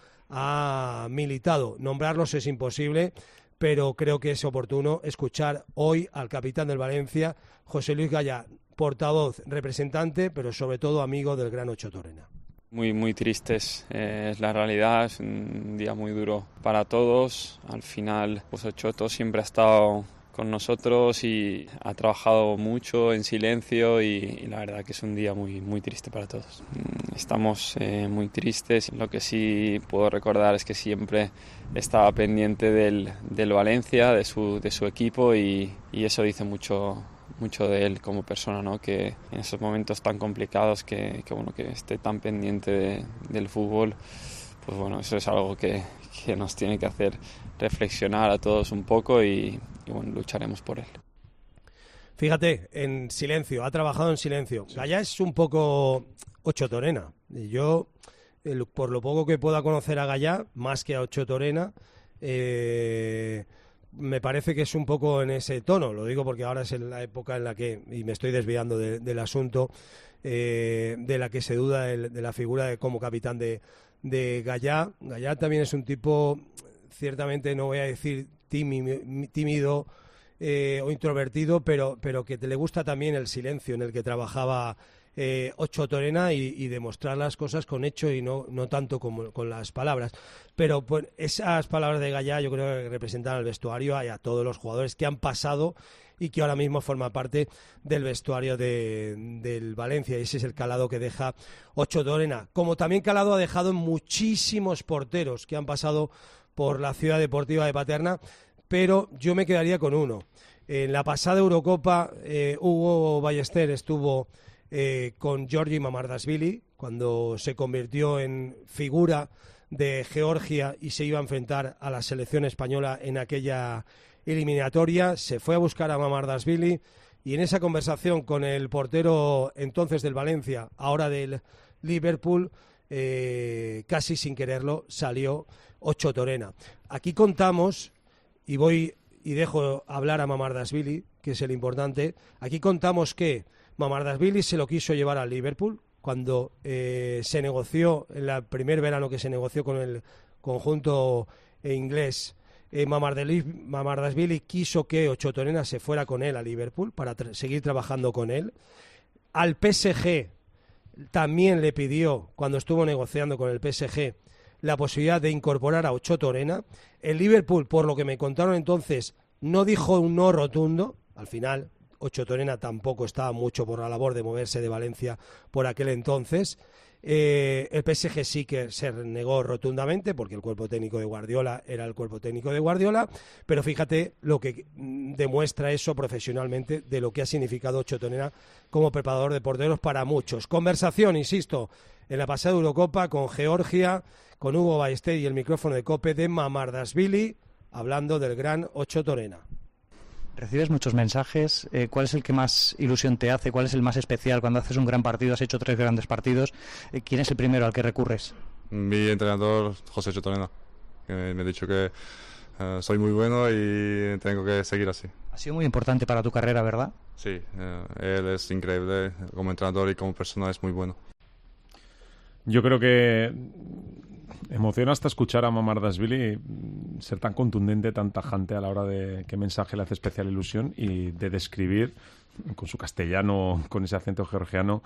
ha militado. Nombrarlos es imposible, pero creo que es oportuno escuchar hoy al capitán del Valencia, José Luis Gallá, portavoz, representante, pero sobre todo amigo del gran Ocho Torrena.
Muy tristes, es la realidad, es un día muy duro para todos. Al final, pues Ochoto siempre ha estado con nosotros y ha trabajado mucho en silencio, y la verdad que es un día muy triste para todos. Estamos muy tristes. Lo que sí puedo recordar es que siempre estaba pendiente del Valencia, de su equipo, y eso dice mucho de él como persona, ¿no? Que en esos momentos tan complicados que esté tan pendiente del fútbol, pues bueno, eso es algo que nos tiene que hacer reflexionar a todos un poco, y bueno, lucharemos por él.
Fíjate, en silencio, ha trabajado en silencio. Sí. Gallá es un poco Ocho Torrena. Y yo, por lo poco que pueda conocer a Gallá, más que a Ocho Torrena, me parece que es un poco en ese tono. Lo digo porque ahora es en la época en la que, y me estoy desviando del asunto, de la que se duda de la figura como capitán de Gallá. Gallá también es un tipo, ciertamente no voy a decir tímido o introvertido, pero que le gusta también el silencio en el que trabajaba Ocho Torrena, y demostrar las cosas con hecho y no tanto como con las palabras. Pero pues, esas palabras de Gallá yo creo que representan al vestuario y a todos los jugadores que han pasado y que ahora mismo forma parte del vestuario del Valencia, y ese es el calado que deja Ocho Torrena. Como también calado ha dejado muchísimos porteros que han pasado por la Ciudad Deportiva de Paterna, pero yo me quedaría con uno. En la pasada Eurocopa, Hugo Ballester estuvo con Giorgi Mamardashvili cuando se convirtió en figura de Georgia y se iba a enfrentar a la selección española en aquella eliminatoria. Se fue a buscar a Mamardashvili, y en esa conversación con el portero entonces del Valencia, ahora del Liverpool, casi sin quererlo salió Ocho Torrena. Aquí contamos, y dejo hablar a Mamardashvili, que es el importante. Aquí contamos que Mamardashvili se lo quiso llevar al Liverpool cuando se negoció, en el primer verano que se negoció con el conjunto inglés. Mamardashvili quiso que Ocho Torrena se fuera con él a Liverpool para seguir trabajando con él. Al PSG también le pidió, cuando estuvo negociando con el PSG, la posibilidad de incorporar a Ocho Torrena. El Liverpool, por lo que me contaron entonces, no dijo un no rotundo. Al final, Ocho Torrena tampoco estaba mucho por la labor de moverse de Valencia por aquel entonces. El PSG sí que se negó rotundamente, porque el cuerpo técnico de Guardiola era el cuerpo técnico de Guardiola, pero fíjate lo que demuestra eso profesionalmente de lo que ha significado Ocho Torrena como preparador de porteros para muchos. Conversación, insisto, en la pasada Eurocopa con Georgia, con Hugo Ballester y el micrófono de COPE de Mamardashvili, hablando del gran Ocho Torrena.
Recibes muchos mensajes. ¿Cuál es el que más ilusión te hace? ¿Cuál es el más especial cuando haces un gran partido? Has hecho 3 grandes partidos. ¿Quién es el primero al que recurres?
Mi entrenador, José Chotorena, que me ha dicho que soy muy bueno y tengo que seguir así.
Ha sido muy importante para tu carrera, ¿verdad?
Sí, él es increíble como entrenador y como persona es muy bueno.
Yo creo que emociona hasta escuchar a Mamardashvili ser tan contundente, tan tajante a la hora de qué mensaje le hace especial ilusión y de describir con su castellano, con ese acento georgiano,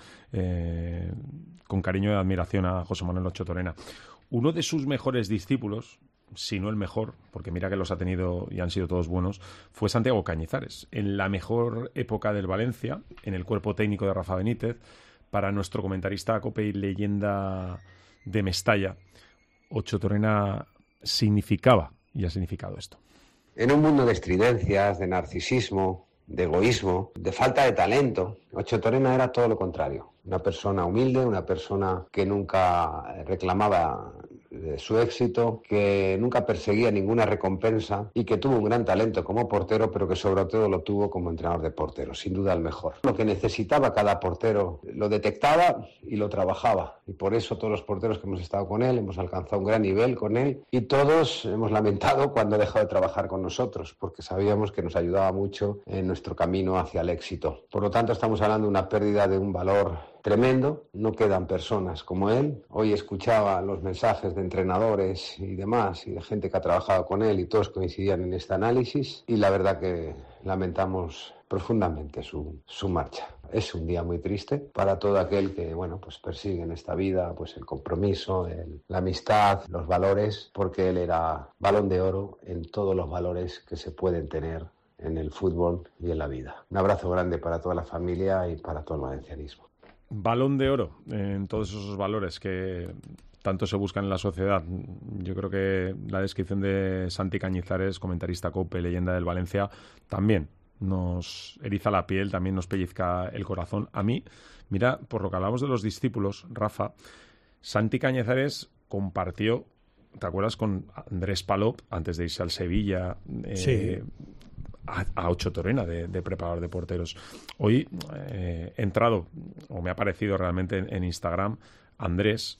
con cariño y admiración a José Manuel Ocho Torena. Uno de sus mejores discípulos, si no el mejor, porque mira que los ha tenido y han sido todos buenos, fue Santiago Cañizares. En la mejor época del Valencia, en el cuerpo técnico de Rafa Benítez, para nuestro comentarista COPE y leyenda de Mestalla, Ocho Torena significaba y ha significado esto.
En un mundo de estridencias, de narcisismo, de egoísmo, de falta de talento, Ocho Torena era todo lo contrario. Una persona humilde, una persona que nunca reclamaba su éxito, que nunca perseguía ninguna recompensa y que tuvo un gran talento como portero, pero que sobre todo lo tuvo como entrenador de porteros, sin duda el mejor. Lo que necesitaba cada portero lo detectaba y lo trabajaba, y por eso todos los porteros que hemos estado con él hemos alcanzado un gran nivel con él, y todos hemos lamentado cuando dejó de trabajar con nosotros, porque sabíamos que nos ayudaba mucho en nuestro camino hacia el éxito. Por lo tanto, estamos hablando de una pérdida de un valor tremendo. No quedan personas como él. Hoy escuchaba los mensajes de entrenadores y demás, y de gente que ha trabajado con él, y todos coincidían en este análisis, y la verdad que lamentamos profundamente su marcha. Es un día muy triste para todo aquel que, bueno, pues persigue en esta vida pues el compromiso, la amistad, los valores, porque él era Balón de Oro en todos los valores que se pueden tener en el fútbol y en la vida. Un abrazo grande para toda la familia y para todo el valencianismo.
Balón de Oro en todos esos valores que tanto se buscan en la sociedad. Yo creo que la descripción de Santi Cañizares, comentarista COPE, leyenda del Valencia, también nos eriza la piel, también nos pellizca el corazón. A mí, mira, por lo que hablamos de los discípulos, Rafa, Santi Cañizares compartió, ¿te acuerdas?, con Andrés Palop, antes de irse al Sevilla,
sí,
a Ocho Torena de preparador de porteros. Hoy he entrado, o me ha aparecido realmente en Instagram, Andrés,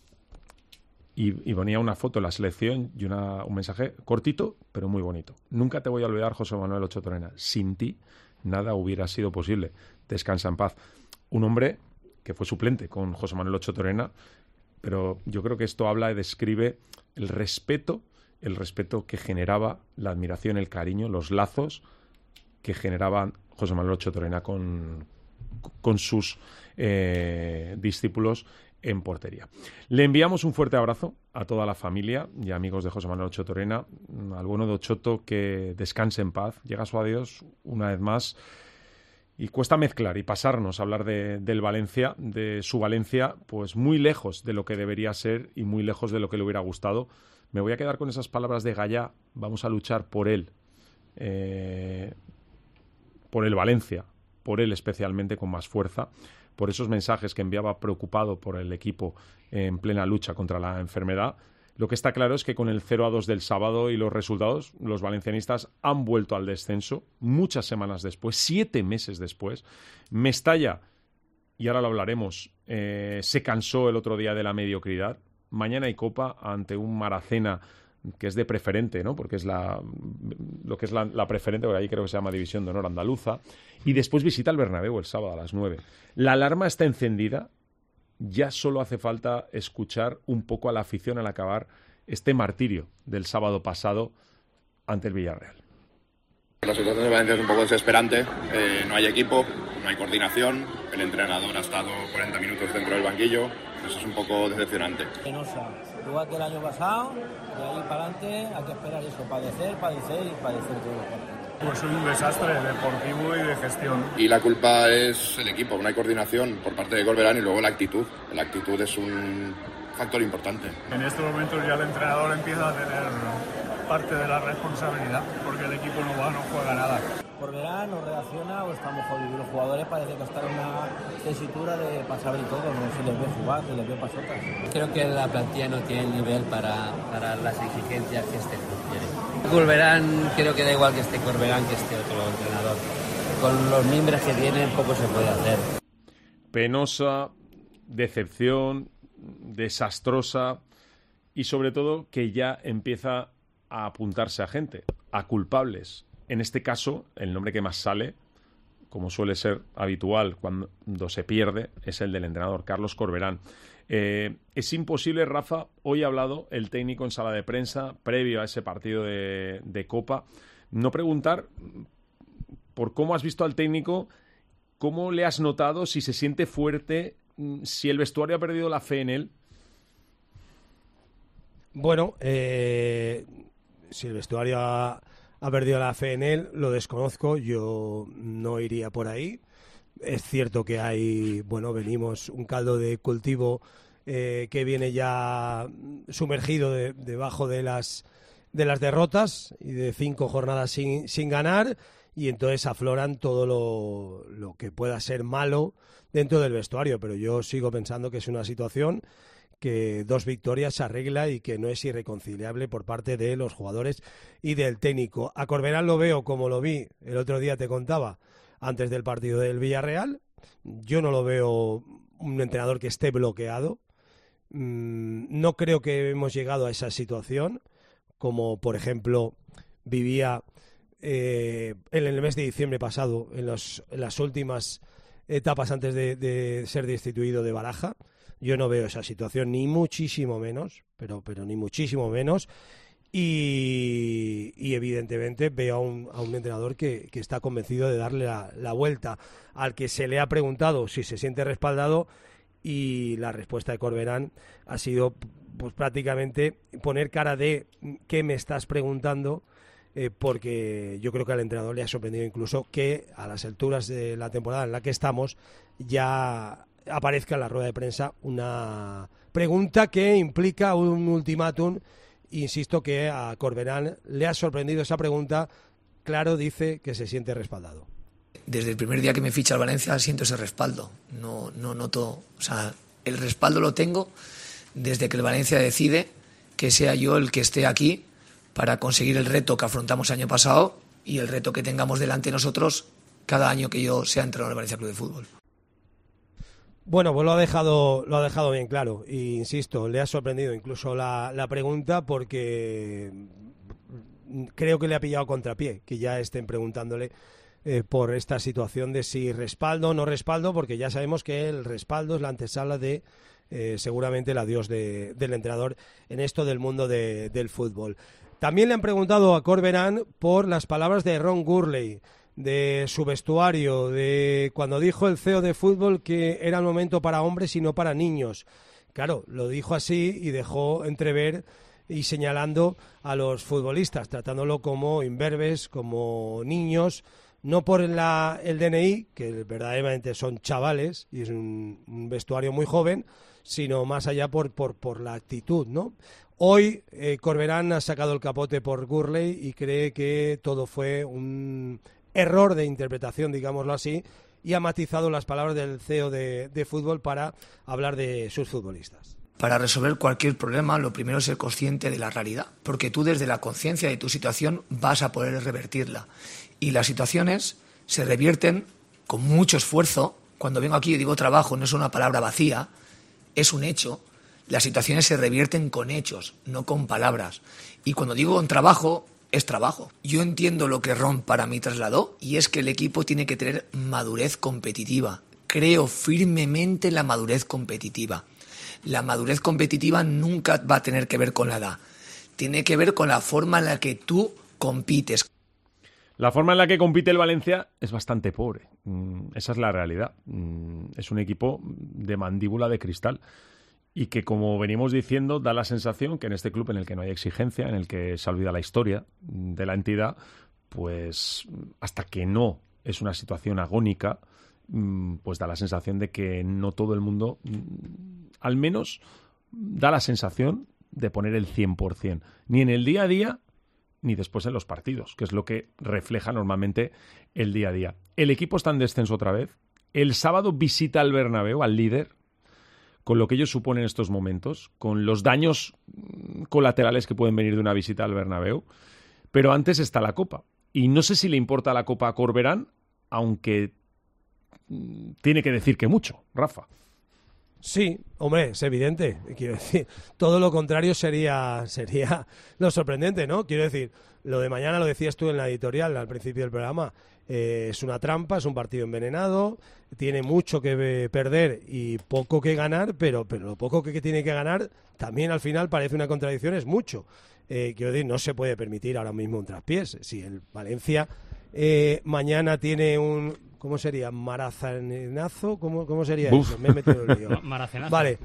y ponía una foto de la selección y un mensaje cortito, pero muy bonito. Nunca te voy a olvidar, José Manuel Ocho Torena. Sin ti, nada hubiera sido posible. Descansa en paz. Un hombre que fue suplente con José Manuel Ocho Torena, pero yo creo que esto habla y describe el respeto que generaba, la admiración, el cariño, los lazos que generaban José Manuel Ocho Torena con sus discípulos en portería. Le enviamos un fuerte abrazo a toda la familia y amigos de José Manuel Ocho Torena, al bueno de Ochoto, que descanse en paz, llega su adiós una vez más, y cuesta mezclar y pasarnos a hablar del Valencia, de su Valencia, pues muy lejos de lo que debería ser y muy lejos de lo que le hubiera gustado. Me voy a quedar con esas palabras de Gallá: vamos a luchar por él, por el Valencia, por él especialmente, con más fuerza, por esos mensajes que enviaba preocupado por el equipo en plena lucha contra la enfermedad. Lo que está claro es que con el 0-2 del sábado y los resultados, los valencianistas han vuelto al descenso muchas semanas después, 7 meses después. Mestalla, y ahora lo hablaremos, se cansó el otro día de la mediocridad. Mañana hay Copa ante un Maracena que es de preferente, ¿no? Porque es lo que es la preferente, porque ahí creo que se llama División de Honor Andaluza, y después visita el Bernabéu el sábado a las 9. La alarma está encendida, ya solo hace falta escuchar un poco a la afición al acabar este martirio del sábado pasado ante el Villarreal.
La situación de Valencia es un poco desesperante, no hay equipo, no hay coordinación, el entrenador ha estado 40 minutos dentro del banquillo, eso es un poco decepcionante.
Penosa, igual que el año pasado, de ahí para adelante hay que esperar eso, padecer todo.
Pues un desastre deportivo y de gestión.
Y la culpa es el equipo, no hay coordinación por parte de Corberán, y luego la actitud. La actitud es un factor importante.
En estos momentos ya el entrenador empieza a tener parte de la responsabilidad, porque el equipo no juega nada.
Corberán no reacciona o está mejor, y los jugadores parece que están en una tesitura de pasar y todo, no se les ve jugar, se les ve pasotas.
Creo que la plantilla no tiene el nivel para las exigencias que este club quiere.
Corberán, creo que da igual que esté Corberán que esté otro entrenador. Con los mimbres que tiene poco se puede hacer.
Penosa, decepción, desastrosa y sobre todo que ya empieza a apuntarse a gente, a culpables. En este caso, el nombre que más sale, como suele ser habitual cuando se pierde, es el del entrenador, Carlos Corberán. Es imposible, Rafa, hoy ha hablado el técnico en sala de prensa, previo a ese partido de Copa, no preguntar por cómo has visto al técnico, cómo le has notado, si se siente fuerte, si el vestuario ha perdido la fe en él.
Bueno, si el vestuario ha perdido la fe en él, lo desconozco, yo no iría por ahí. Es cierto que venimos un caldo de cultivo que viene ya sumergido debajo de las derrotas y de 5 jornadas sin ganar, y entonces afloran todo lo que pueda ser malo dentro del vestuario, pero yo sigo pensando que es una situación que 2 victorias se arregla y que no es irreconciliable por parte de los jugadores y del técnico. A Corberán lo veo como lo vi el otro día, te contaba, antes del partido del Villarreal. Yo no lo veo un entrenador que esté bloqueado. No creo que hemos llegado a esa situación, como por ejemplo vivía en el mes de diciembre pasado, en las últimas etapas antes de ser destituido de Baraja. Yo no veo esa situación, ni muchísimo menos, pero ni muchísimo menos. Y evidentemente veo a un entrenador que está convencido de darle la vuelta, al que se le ha preguntado si se siente respaldado, y la respuesta de Corberán ha sido pues prácticamente poner cara de ¿qué me estás preguntando? Porque yo creo que al entrenador le ha sorprendido incluso que a las alturas de la temporada en la que estamos ya aparezca en la rueda de prensa una pregunta que implica un ultimátum. Insisto que a Corberán le ha sorprendido esa pregunta. Claro, dice que se siente respaldado.
Desde el primer día que me ficha el Valencia siento ese respaldo. No noto, o sea, el respaldo lo tengo desde que el Valencia decide que sea yo el que esté aquí para conseguir el reto que afrontamos el año pasado y el reto que tengamos delante nosotros cada año que yo sea entrenador del Valencia Club de Fútbol.
Bueno, pues lo ha dejado bien claro. E insisto, le ha sorprendido incluso la pregunta, porque creo que le ha pillado a contrapié que ya estén preguntándole por esta situación de si respaldo o no respaldo, porque ya sabemos que el respaldo es la antesala de seguramente el adiós del entrenador en esto del mundo del fútbol. También le han preguntado a Corberán por las palabras de Ron Gurley, de su vestuario, de cuando dijo el CEO de fútbol que era el momento para hombres y no para niños. Claro, lo dijo así y dejó entrever y señalando a los futbolistas, tratándolo como imberbes, como niños, no por el DNI, que verdaderamente son chavales y es un vestuario muy joven, sino más allá por la actitud, ¿no? Hoy Corberán ha sacado el capote por Gurley y cree que todo fue un error de interpretación, digámoslo así, y ha matizado las palabras del CEO de fútbol para hablar de sus futbolistas.
Para resolver cualquier problema, lo primero es ser consciente de la realidad, porque tú desde la conciencia de tu situación vas a poder revertirla. Y las situaciones se revierten con mucho esfuerzo. Cuando vengo aquí y digo trabajo, no es una palabra vacía, es un hecho. Las situaciones se revierten con hechos, no con palabras. Y cuando digo un trabajo, es trabajo. Yo entiendo lo que Ron para mí trasladó, y es que el equipo tiene que tener madurez competitiva. Creo firmemente en la madurez competitiva. La madurez competitiva nunca va a tener que ver con la edad. Tiene que ver con la forma en la que tú compites.
La forma en la que compite el Valencia es bastante pobre. Esa es la realidad. Es un equipo de mandíbula de cristal. Y que, como venimos diciendo, da la sensación que en este club en el que no hay exigencia, en el que se olvida la historia de la entidad, pues hasta que no es una situación agónica, pues da la sensación de que no todo el mundo, al menos da la sensación de poner el 100%, ni en el día a día, ni después en los partidos, que es lo que refleja normalmente el día a día. El equipo está en descenso otra vez. El sábado visita al Bernabéu, al líder, con lo que ello supone en estos momentos, con los daños colaterales que pueden venir de una visita al Bernabéu, Pero antes está la Copa. Y no sé si le importa la Copa a Corberán, aunque tiene que decir que mucho, Rafa.
Sí, hombre, es evidente. Quiero decir, todo lo contrario sería lo sorprendente, ¿no? Quiero decir, lo de mañana lo decías tú en la editorial al principio del programa. Es una trampa, es un partido envenenado, tiene mucho que perder y poco que ganar, pero lo poco que tiene que ganar también al final parece una contradicción, es mucho. Quiero decir, no se puede permitir ahora mismo un traspiés. Si el Valencia mañana tiene un... ¿Cómo sería? ¿Marazanazo? ¿Cómo sería eso? Me he metido en el lío.
Maracenazo.
Vale.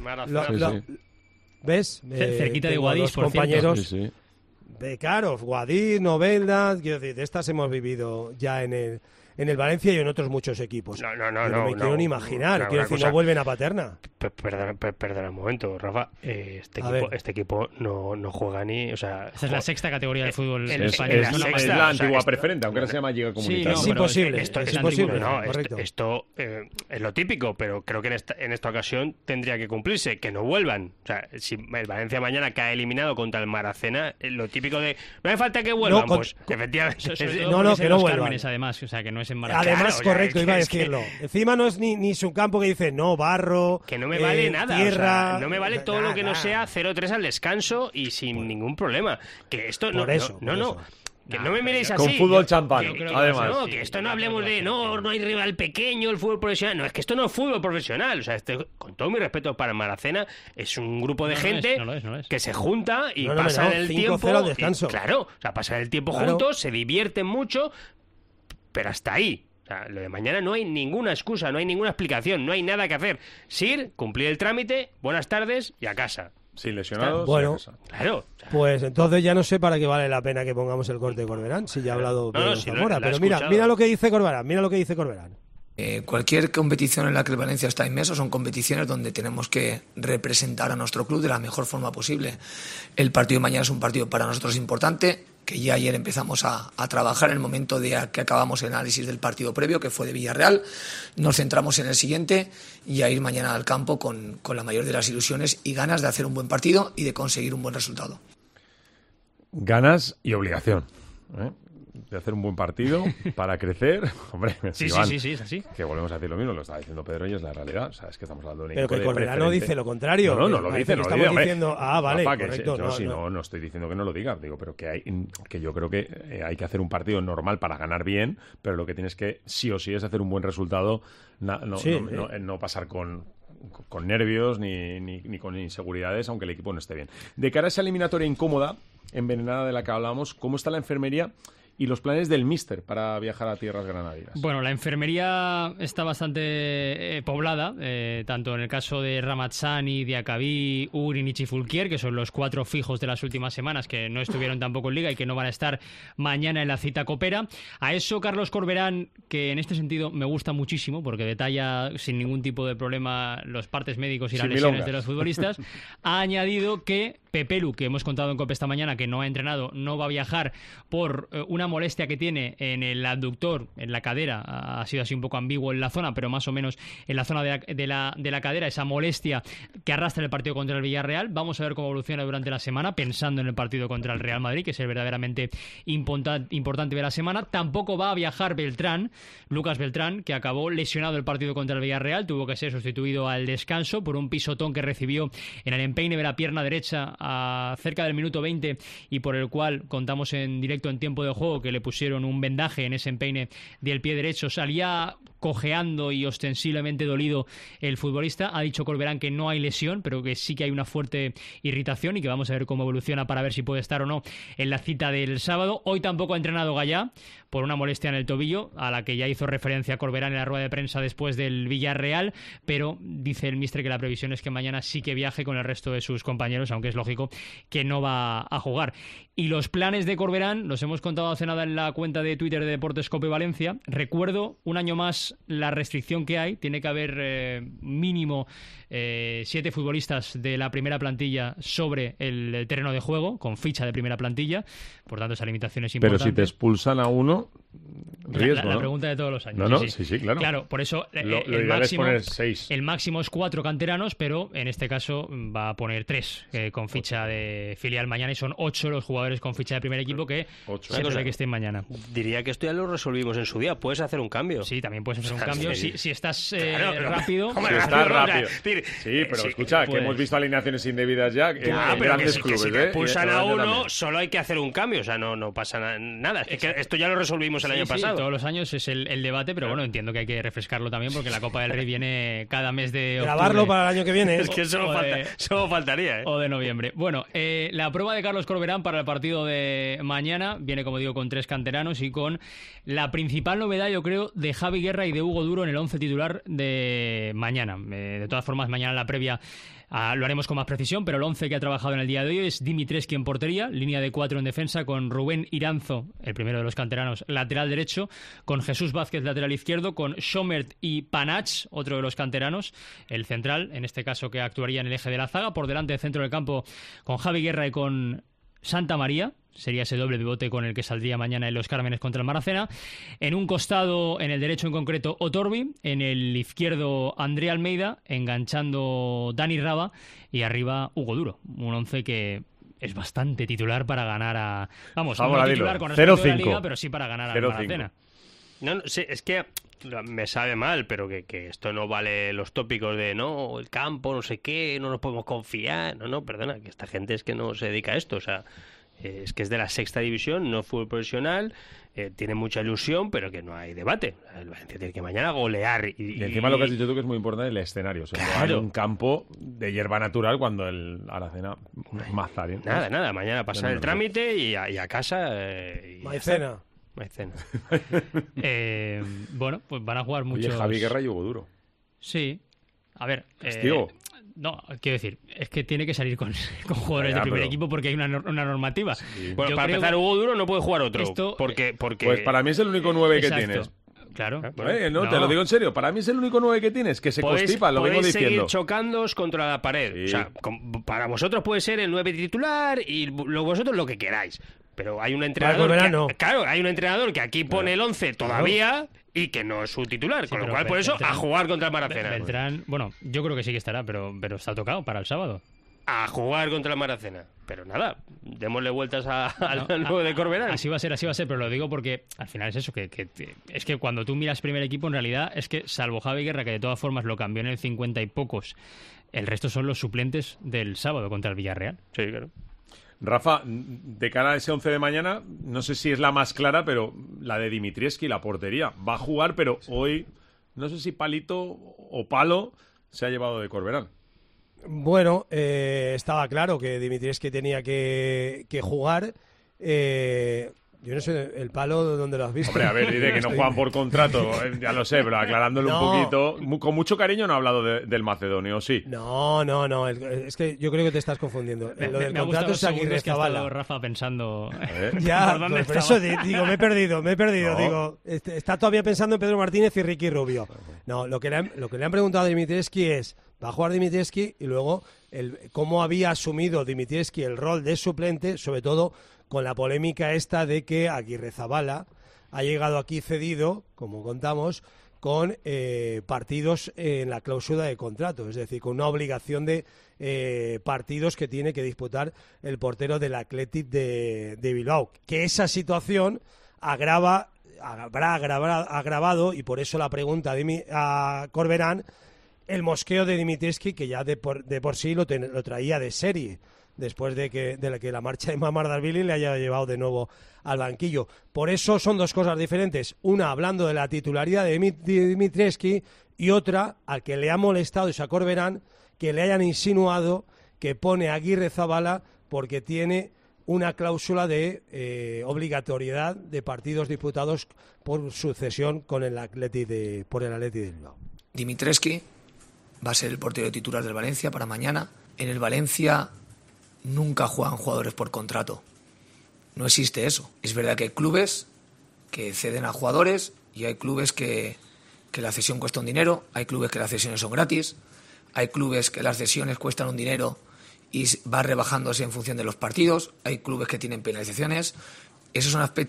¿Ves?
Cerquita de Guadix, por
compañeros.
cierto.
Claro, Guadix, Novelda, quiero decir, de estas hemos vivido ya en el Valencia y en otros muchos equipos.
No,
me quiero ni imaginar. Quiero decir, no vuelven a Paterna.
Perdona un momento, Rafa. Este equipo no juega ni... O sea,
esa es la sexta categoría del fútbol español.
Es la antigua preferente, aunque ahora se llama Liga Comunitaria.
Es imposible.
Es
imposible.
Esto es lo típico, pero creo que en esta ocasión tendría que cumplirse, que no vuelvan. O sea, si el Valencia mañana cae eliminado contra el Maracena, lo típico de no hace falta que vuelvan, pues efectivamente.
Que no vuelvan.
Además, o sea, que no es en
Maracena. Además, correcto, iba a decirlo. Encima no es ni su campo que dice, no, barro,
que no me vale nada,
tierra...
O sea, no me vale todo lo que no sea 0-3 al descanso y sin ningún problema. Que esto no... Que no me miréis así.
Con fútbol champán, además.
No, que esto no hablemos de no hay rival pequeño, el fútbol profesional. No, es que esto no es fútbol profesional. O sea, con todo mi respeto para Maracena, es un grupo de gente que se junta y pasan el tiempo.
Al descanso.
Claro, o sea, pasan el tiempo juntos, se divierten mucho, pero hasta ahí. O sea, lo de mañana no hay ninguna excusa, no hay ninguna explicación, no hay nada que hacer. Ir, cumplir el trámite, buenas tardes y a casa.
Sin lesionados.
Bueno,
claro.
Pues entonces ya no sé para qué vale la pena que pongamos el corte de Corberán, si ya ha hablado Pedro Zamora. Pero mira lo que dice Corberán,
Cualquier competición en la que el Valencia está inmerso son competiciones donde tenemos que representar a nuestro club de la mejor forma posible. El partido de mañana es un partido para nosotros importante, que ya ayer empezamos a trabajar en el momento de que acabamos el análisis del partido previo, que fue de Villarreal. Nos centramos en el siguiente y a ir mañana al campo con la mayor de las ilusiones y ganas de hacer un buen partido y de conseguir un buen resultado.
Ganas y obligación, de hacer un buen partido para crecer. Hombre,
sí, es así.
Que volvemos a decir lo mismo, lo estaba diciendo Pedro y es la realidad. O sea, es que estamos hablando de un
equipo de preferente. Pero que Corberán no dice lo contrario.
No lo dice.
Estamos diciendo, vale, correcto.
No estoy diciendo que no lo diga. Digo, pero que yo creo que hay que hacer un partido normal para ganar bien, pero lo que tienes que sí o sí es hacer un buen resultado, no pasar con nervios ni con inseguridades, aunque el equipo no esté bien. De cara a esa eliminatoria incómoda, envenenada de la que hablábamos, ¿cómo está la enfermería y los planes del míster para viajar a tierras granadinas?
Bueno, la enfermería está bastante poblada, tanto en el caso de Ramazzani, Diacabí, Urin y Chifulquier, que son los 4 fijos de las últimas semanas que no estuvieron tampoco en Liga y que no van a estar mañana en la cita copera. A eso Carlos Corberán, que en este sentido me gusta muchísimo porque detalla sin ningún tipo de problema los partes médicos y las lesiones de los futbolistas, ha añadido que Pepelu, que hemos contado en COPE esta mañana, que no ha entrenado, no va a viajar por una molestia que tiene en el abductor, en la cadera. Ha sido así un poco ambiguo en la zona, pero más o menos en la zona de la cadera, esa molestia que arrastra el partido contra el Villarreal. Vamos a ver cómo evoluciona durante la semana, pensando en el partido contra el Real Madrid, que es el verdaderamente importante de la semana. Tampoco va a viajar Lucas Beltrán, que acabó lesionado el partido contra el Villarreal, tuvo que ser sustituido al descanso por un pisotón que recibió en el empeine de la pierna derecha a cerca del minuto 20 y por el cual contamos en directo en tiempo de juego que le pusieron un vendaje en ese empeine del pie derecho. Salía cojeando y ostensiblemente dolido el futbolista. Ha dicho Corberán que no hay lesión, pero que sí que hay una fuerte irritación y que vamos a ver cómo evoluciona para ver si puede estar o no en la cita del sábado. Hoy tampoco ha entrenado Gallá por una molestia en el tobillo, a la que ya hizo referencia Corberán en la rueda de prensa después del Villarreal, pero dice el míster que la previsión es que mañana sí que viaje con el resto de sus compañeros, aunque es lógico que no va a jugar. Y los planes de Corberán los hemos contado hace nada en la cuenta de Twitter de Deportes Cope Valencia. Recuerdo un año más la restricción que hay. Tiene que haber mínimo 7 futbolistas de la primera plantilla sobre el terreno de juego, con ficha de primera plantilla. Por tanto, esa limitación es importante.
Pero si te expulsan a uno, riesgo.
La pregunta de todos los años.
No, sí, claro.
Claro, por eso
lo ideal es poner 6.
El máximo es 4 canteranos, pero en este caso va a poner 3 con ficha de filial mañana, y son 8 los jugadores con ficha de primer equipo que se prevé que estén mañana.
Diría que esto ya lo resolvimos en su día. ¿Puedes hacer un cambio?
Sí, también puedes hacer un cambio si estás
Si
rápido.
estás rápido. Sí, pero escucha, que hemos visto alineaciones indebidas ya en grandes clubes.
Si te pulsan a uno, solo hay que hacer un cambio. O sea, no pasa nada. Es que esto ya lo resolvimos el año pasado.
Todos los años es el debate, pero bueno, entiendo que hay que refrescarlo también porque la Copa del Rey viene cada mes de octubre.
Grabarlo para el año que viene.
Es que solo faltaría.
O de noviembre. Bueno, la prueba de Carlos Corberán para el partido de mañana viene, como digo, con 3 canteranos y con la principal novedad, yo creo, de Javi Guerra y de Hugo Duro en el 11 titular de mañana. De todas formas, mañana la previa lo haremos con más precisión, pero el 11 que ha trabajado en el día de hoy es Dimitrescu en portería, línea de 4 en defensa, con Rubén Iranzo, el primero de los canteranos, lateral derecho, con Jesús Vázquez, lateral izquierdo, con Schomert y Panach, otro de los canteranos, el central, en este caso que actuaría en el eje de la zaga, por delante del centro del campo, con Javi Guerra y con Santa María. Sería ese doble pivote con el que saldría mañana en Los Cármenes contra el Maracena. En un costado, en el derecho en concreto, Otorbi. En el izquierdo, André Almeida, enganchando Dani Raba. Y arriba, Hugo Duro. Un 11 que es bastante titular para ganar a... Vamos, no titular con respecto a la Liga, pero sí para ganar al Maracena.
No, sí, es que me sabe mal, pero que esto no vale los tópicos de no, el campo, no sé qué, no nos podemos confiar. No, perdona, que esta gente es que no se dedica a esto, o sea... Es que es de la 6ª división, no fútbol profesional, tiene mucha ilusión, pero que no hay debate. El Valencia tiene que mañana golear.
Y encima lo que has dicho tú, que es muy importante, el escenario. O sea, claro. Hay un campo de hierba natural cuando el Aracena maza bien.
Nada, mañana pasar el trámite y a casa.
Maicena.
Bueno, pues van a jugar muchos...
Oye, Javi Guerra y Hugo Duro.
Sí. A ver...
Castigo.
No, quiero decir, es que tiene que salir con jugadores de primer equipo porque hay una normativa.
Sí. Bueno, para empezar, Hugo Duro no puede jugar otro. Porque...
Pues para mí es el único 9 que tienes.
Claro.
No, te lo digo en serio. Para mí es el único 9 que tienes, que se constipa, lo vengo diciendo.
Podéis seguir chocándoos contra la pared. Sí. O sea, para vosotros puede ser el 9 titular y luego vosotros lo que queráis. Pero hay un entrenador hay un entrenador que aquí pone el 11 todavía y que no es su titular, con lo cual por eso a jugar contra el Maracena.
Beltrán, bueno, yo creo que sí que estará, pero está tocado para el sábado.
A jugar contra el Maracena. Pero nada, démosle vueltas al nuevo de Corberán.
Así va a ser, pero lo digo porque al final es eso, es que cuando tú miras primer equipo, en realidad es que salvo Javi Guerra, que de todas formas lo cambió en el 50 y pocos, el resto son los suplentes del sábado contra el Villarreal.
Sí, claro.
Rafa, de cara a ese 11 de mañana, no sé si es la más clara, pero la de Dimitrescu, la portería. Va a jugar, pero hoy no sé si palito o palo se ha llevado de Corberán.
Bueno, estaba claro que Dimitrescu tenía que jugar. Yo no sé, el palo, ¿dónde lo has visto?
Hombre, a ver, diré que no juegan por contrato, ya lo sé, pero aclarándolo un poquito. Con mucho cariño no ha hablado del macedonio, ¿sí?
No, es que yo creo que te estás confundiendo. Lo del contrato es Aguirre Zabala.
Rafa pensando...
Ya, por eso digo, me he perdido. No. Digo, está todavía pensando en Pedro Martínez y Ricky Rubio. No, lo que le han preguntado a Dimitrescu es, va a jugar Dimitrescu y luego cómo había asumido Dimitrescu el rol de suplente, sobre todo con la polémica esta de que Aguirrezabala ha llegado aquí cedido, como contamos, con partidos en la cláusula de contrato, es decir, con una obligación de partidos que tiene que disputar el portero del Athletic de Bilbao. Que esa situación habrá agravado, y por eso la pregunta a Corberán, el mosqueo de Dimitrescu, que ya de por sí lo traía de serie, después de la marcha de Mamardashvili le haya llevado de nuevo al banquillo. Por eso son dos cosas diferentes. Una, hablando de la titularidad de Dimitrescu, y otra, al que le ha molestado a Corberán, que le hayan insinuado que pone a Aguirrezabala porque tiene una cláusula de obligatoriedad de partidos disputados por sucesión con el Athletic de Bilbao.
Dimitrescu va a ser el portero titular del Valencia para mañana. En el Valencia nunca juegan jugadores por contrato. No existe eso. Es verdad que hay clubes que ceden a jugadores y hay clubes que la cesión cuesta un dinero, hay clubes que las cesiones son gratis, hay clubes que las cesiones cuestan un dinero y va rebajándose en función de los partidos, hay clubes que tienen penalizaciones. Esos son aspectos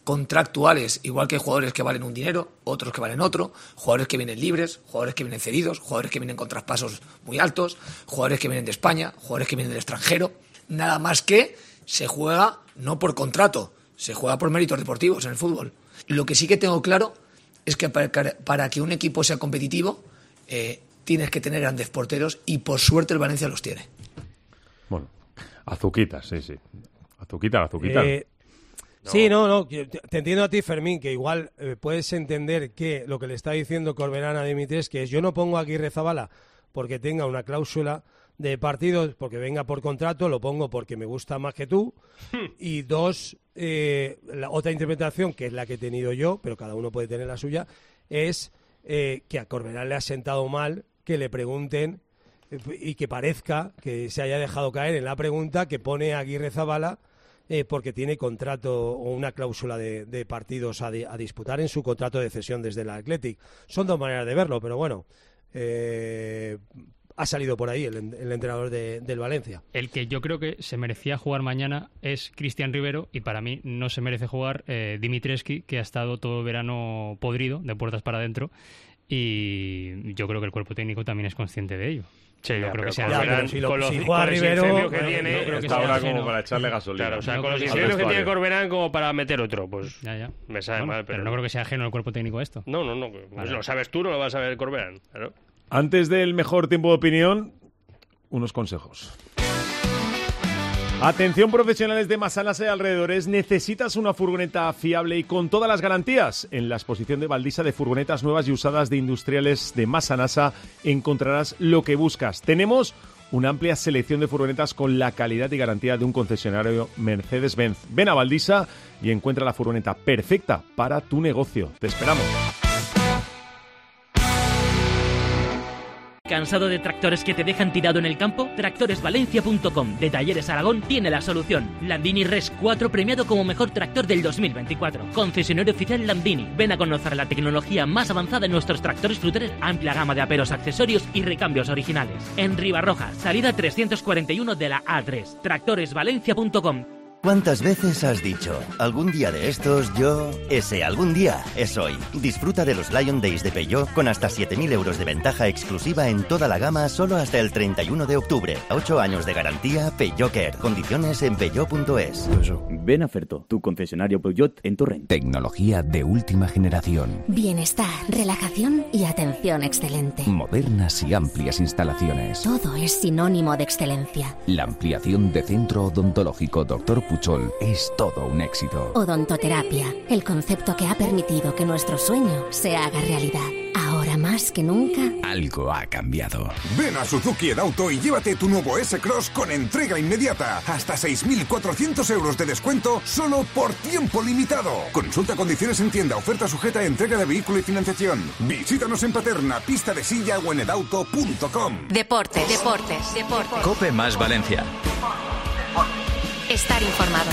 contractuales, igual que hay jugadores que valen un dinero, otros que valen otro, jugadores que vienen libres, jugadores que vienen cedidos, jugadores que vienen con traspasos muy altos, jugadores que vienen de España, jugadores que vienen del extranjero. Nada más que se juega no por contrato, se juega por méritos deportivos en el fútbol. Lo que sí que tengo claro es que para que un equipo sea competitivo tienes que tener grandes porteros y por suerte el Valencia los tiene.
Bueno, azuquitas, sí. Azuquita.
Sí, no, te entiendo a ti, Fermín, que igual puedes entender que lo que le está diciendo Corberán a Dimitrescu es: yo no pongo a Aguirrezabala porque tenga una cláusula de partidos, porque venga por contrato, lo pongo porque me gusta más que tú. Y dos, la otra interpretación, que es la que he tenido yo, pero cada uno puede tener la suya, es que a Corberán le ha sentado mal que le pregunten y que parezca que se haya dejado caer en la pregunta que pone a Aguirrezabala porque tiene contrato o una cláusula de partidos a disputar en su contrato de cesión desde el Athletic. Son dos maneras de verlo, pero bueno, ha salido por ahí el entrenador del Valencia.
El que yo creo que se merecía jugar mañana es Cristian Rivero, y para mí no se merece jugar Dimitrescu, que ha estado todo el verano podrido, de puertas para adentro, y yo creo que el cuerpo técnico también es consciente de ello.
Sí,
yo creo que sea
si juega Rivero,
que tiene,
no creo que
está
sea
ahora
ajeno.
como para echarle gasolina.
Claro, o sea,
No
con los
creo que
incendios
sea
que tiene Corberán como para meter otro, pues
ya.
me sabe
Bueno,
mal.
pero no creo que sea ajeno el cuerpo técnico a esto.
No, pues lo sabes tú, no lo vas a ver Corberán, claro.
Antes del mejor tiempo de opinión, unos consejos. Atención, profesionales de Massanassa y alrededores, ¿necesitas una furgoneta fiable y con todas las garantías? En la exposición de Valdisa de furgonetas nuevas y usadas de industriales de Massanassa encontrarás lo que buscas. Tenemos una amplia selección de furgonetas con la calidad y garantía de un concesionario Mercedes-Benz. Ven a Valdisa y encuentra la furgoneta perfecta para tu negocio. Te esperamos.
¿Cansado de tractores que te dejan tirado en el campo? Tractoresvalencia.com de Talleres Aragón tiene la solución. Landini Res 4 premiado como mejor tractor del 2024. Concesionario oficial Landini. Ven a conocer la tecnología más avanzada en nuestros tractores fruteros, amplia gama de aperos, accesorios y recambios originales. En Ribarroja, salida 341 de la A3. Tractoresvalencia.com.
¿Cuántas veces has dicho, algún día de estos yo... Ese algún día es hoy. Disfruta de los Lion Days de Peugeot con hasta 7.000 euros de ventaja exclusiva en toda la gama solo hasta el 31 de octubre. 8 años de garantía Peugeot Care. Condiciones en peugeot.es.
Ven a Ferto, tu concesionario Peugeot en Torrent.
Tecnología de última generación.
Bienestar, relajación y atención excelente.
Modernas y amplias instalaciones.
Todo es sinónimo de excelencia.
La ampliación de Centro Odontológico Dr. Puchol es todo un éxito.
Odontoterapia, el concepto que ha permitido que nuestro sueño se haga realidad. Ahora más que nunca,
algo ha cambiado.
Ven a Suzuki en Auto y llévate tu nuevo S-Cross con entrega inmediata. Hasta 6.400 euros de descuento solo por tiempo limitado. Consulta condiciones en tienda, oferta sujeta a entrega de vehículo y financiación. Visítanos en Paterna, Pista de Silla o en edauto.com.
Deportes.
COPE más Valencia.
Estar informado.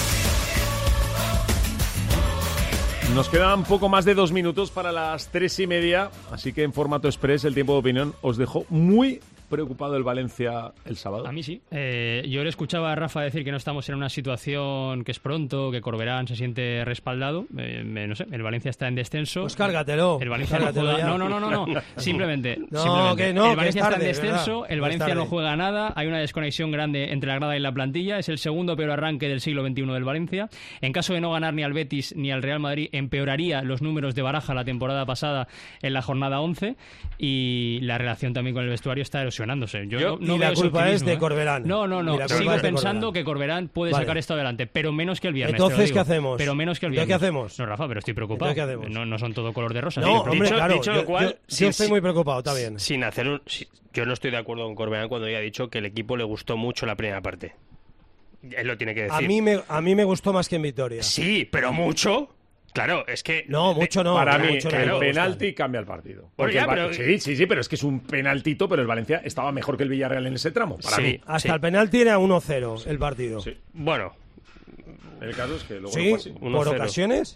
Nos quedan poco más de 2 minutos para las 3:30, así que en formato express el tiempo de opinión os dejo muy preocupado el Valencia el sábado.
A mí sí. Yo le escuchaba a Rafa decir que no estamos en una situación que es pronto, que Corberán se siente respaldado. No sé, el Valencia está en descenso.
Pues cárgatelo.
El Valencia no juega... No. Simplemente.
Que no,
el Valencia
que es tarde,
está en descenso,
¿verdad?
el Valencia no juega nada, hay una desconexión grande entre la grada y la plantilla, es el segundo peor arranque del siglo XXI del Valencia. En caso de no ganar ni al Betis ni al Real Madrid, empeoraría los números de Baraja la temporada pasada en la jornada 11, y la relación también con el vestuario está erosionándose. Yo no
y la
veo
culpa
ese
es de
optimismo,
Corberán.
No. Sigo pensando que Corberán puede sacar esto adelante, pero menos que el viernes.
Entonces, ¿qué hacemos?
Pero menos que el viernes.
¿Qué hacemos?
No, Rafa, pero estoy preocupado.
¿Qué hacemos?
No son todo color de rosa.
No, hombre, claro.
Dicho lo cual,
yo estoy muy preocupado, está bien.
Yo no estoy de acuerdo con Corberán cuando ya ha dicho que el equipo le gustó mucho la primera parte. Él lo tiene que decir.
A mí me gustó más que en Vitoria.
Sí, pero mucho. Claro, es que...
No, mucho no.
Para mí,
mucho
el
no
penalti cambia el partido. Porque
pero...
Sí, pero es que es un penaltito, pero el Valencia estaba mejor que el Villarreal en ese tramo. Para mí.
Hasta el penalti era 1-0 el partido.
Sí.
Bueno.
El caso es que luego
sí,
no fue así.
por ocasiones.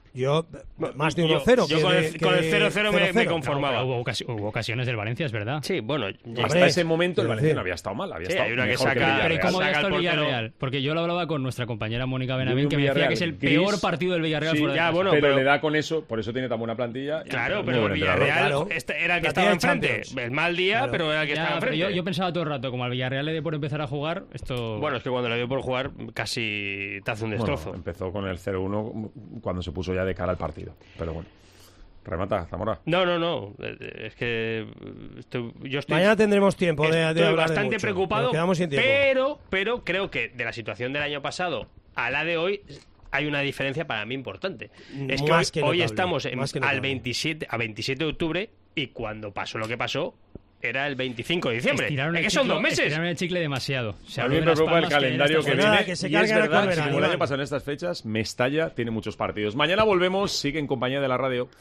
Yo, más de 1-0.
Yo con el 0-0 me conformaba.
No, hubo ocasiones del Valencia, es verdad.
Sí, bueno.
Hasta ese momento el Valencia no había estado mal. Había estado
hay una que
mejor
saca.
que
Pero ¿y cómo había
saca
estado el
el portero.
Villarreal? Porque yo lo hablaba con nuestra compañera Mónica
Yo vi
Benavent,
un
que me decía
Villarreal
que es el
gris.
peor partido del Villarreal
Sí,
fuera de
ya,
casa.
bueno,
pero
pero-
le da con eso, por eso tiene tan buena plantilla.
Claro,
Muy
pero
buen entrenador.
Villarreal
Claro.
era el que
La
estaba
tiene
enfrente.
Champions.
El mal día,
Claro.
pero era el que
Ya,
estaba
pero
enfrente.
yo pensaba todo el rato, como al Villarreal le dio por empezar a jugar, esto...
Bueno, es que cuando le dio por jugar casi te hace un destrozo.
Bueno, empezó con el 0-1 cuando se puso ya de cara al partido. Pero bueno. Remata, Zamora.
No. Es que yo estoy...
Mañana tendremos tiempo de
Estoy
hablar
bastante
de mucho.
preocupado,
Nos quedamos sin tiempo.
pero creo que de la situación del año pasado a la de hoy hay una diferencia para mí importante. Es que
Más que
hoy
notable,
estamos
más que
al
notable.
27 de octubre y cuando pasó lo que pasó era el 25 de diciembre.
Estiraron
Es
el
que son
chicle-
2 meses.
Estiraron el chicle demasiado. Se
A
abrió
mí
de
me
las
preocupa el
palmas
calendario
era
que
esta
viene.
Nada, que se
y
cargue
es
la
verdad,
Corberán,
si como el año
Iván.
pasado en estas fechas, Mestalla tiene muchos partidos. Mañana volvemos, sigue en compañía de la radio.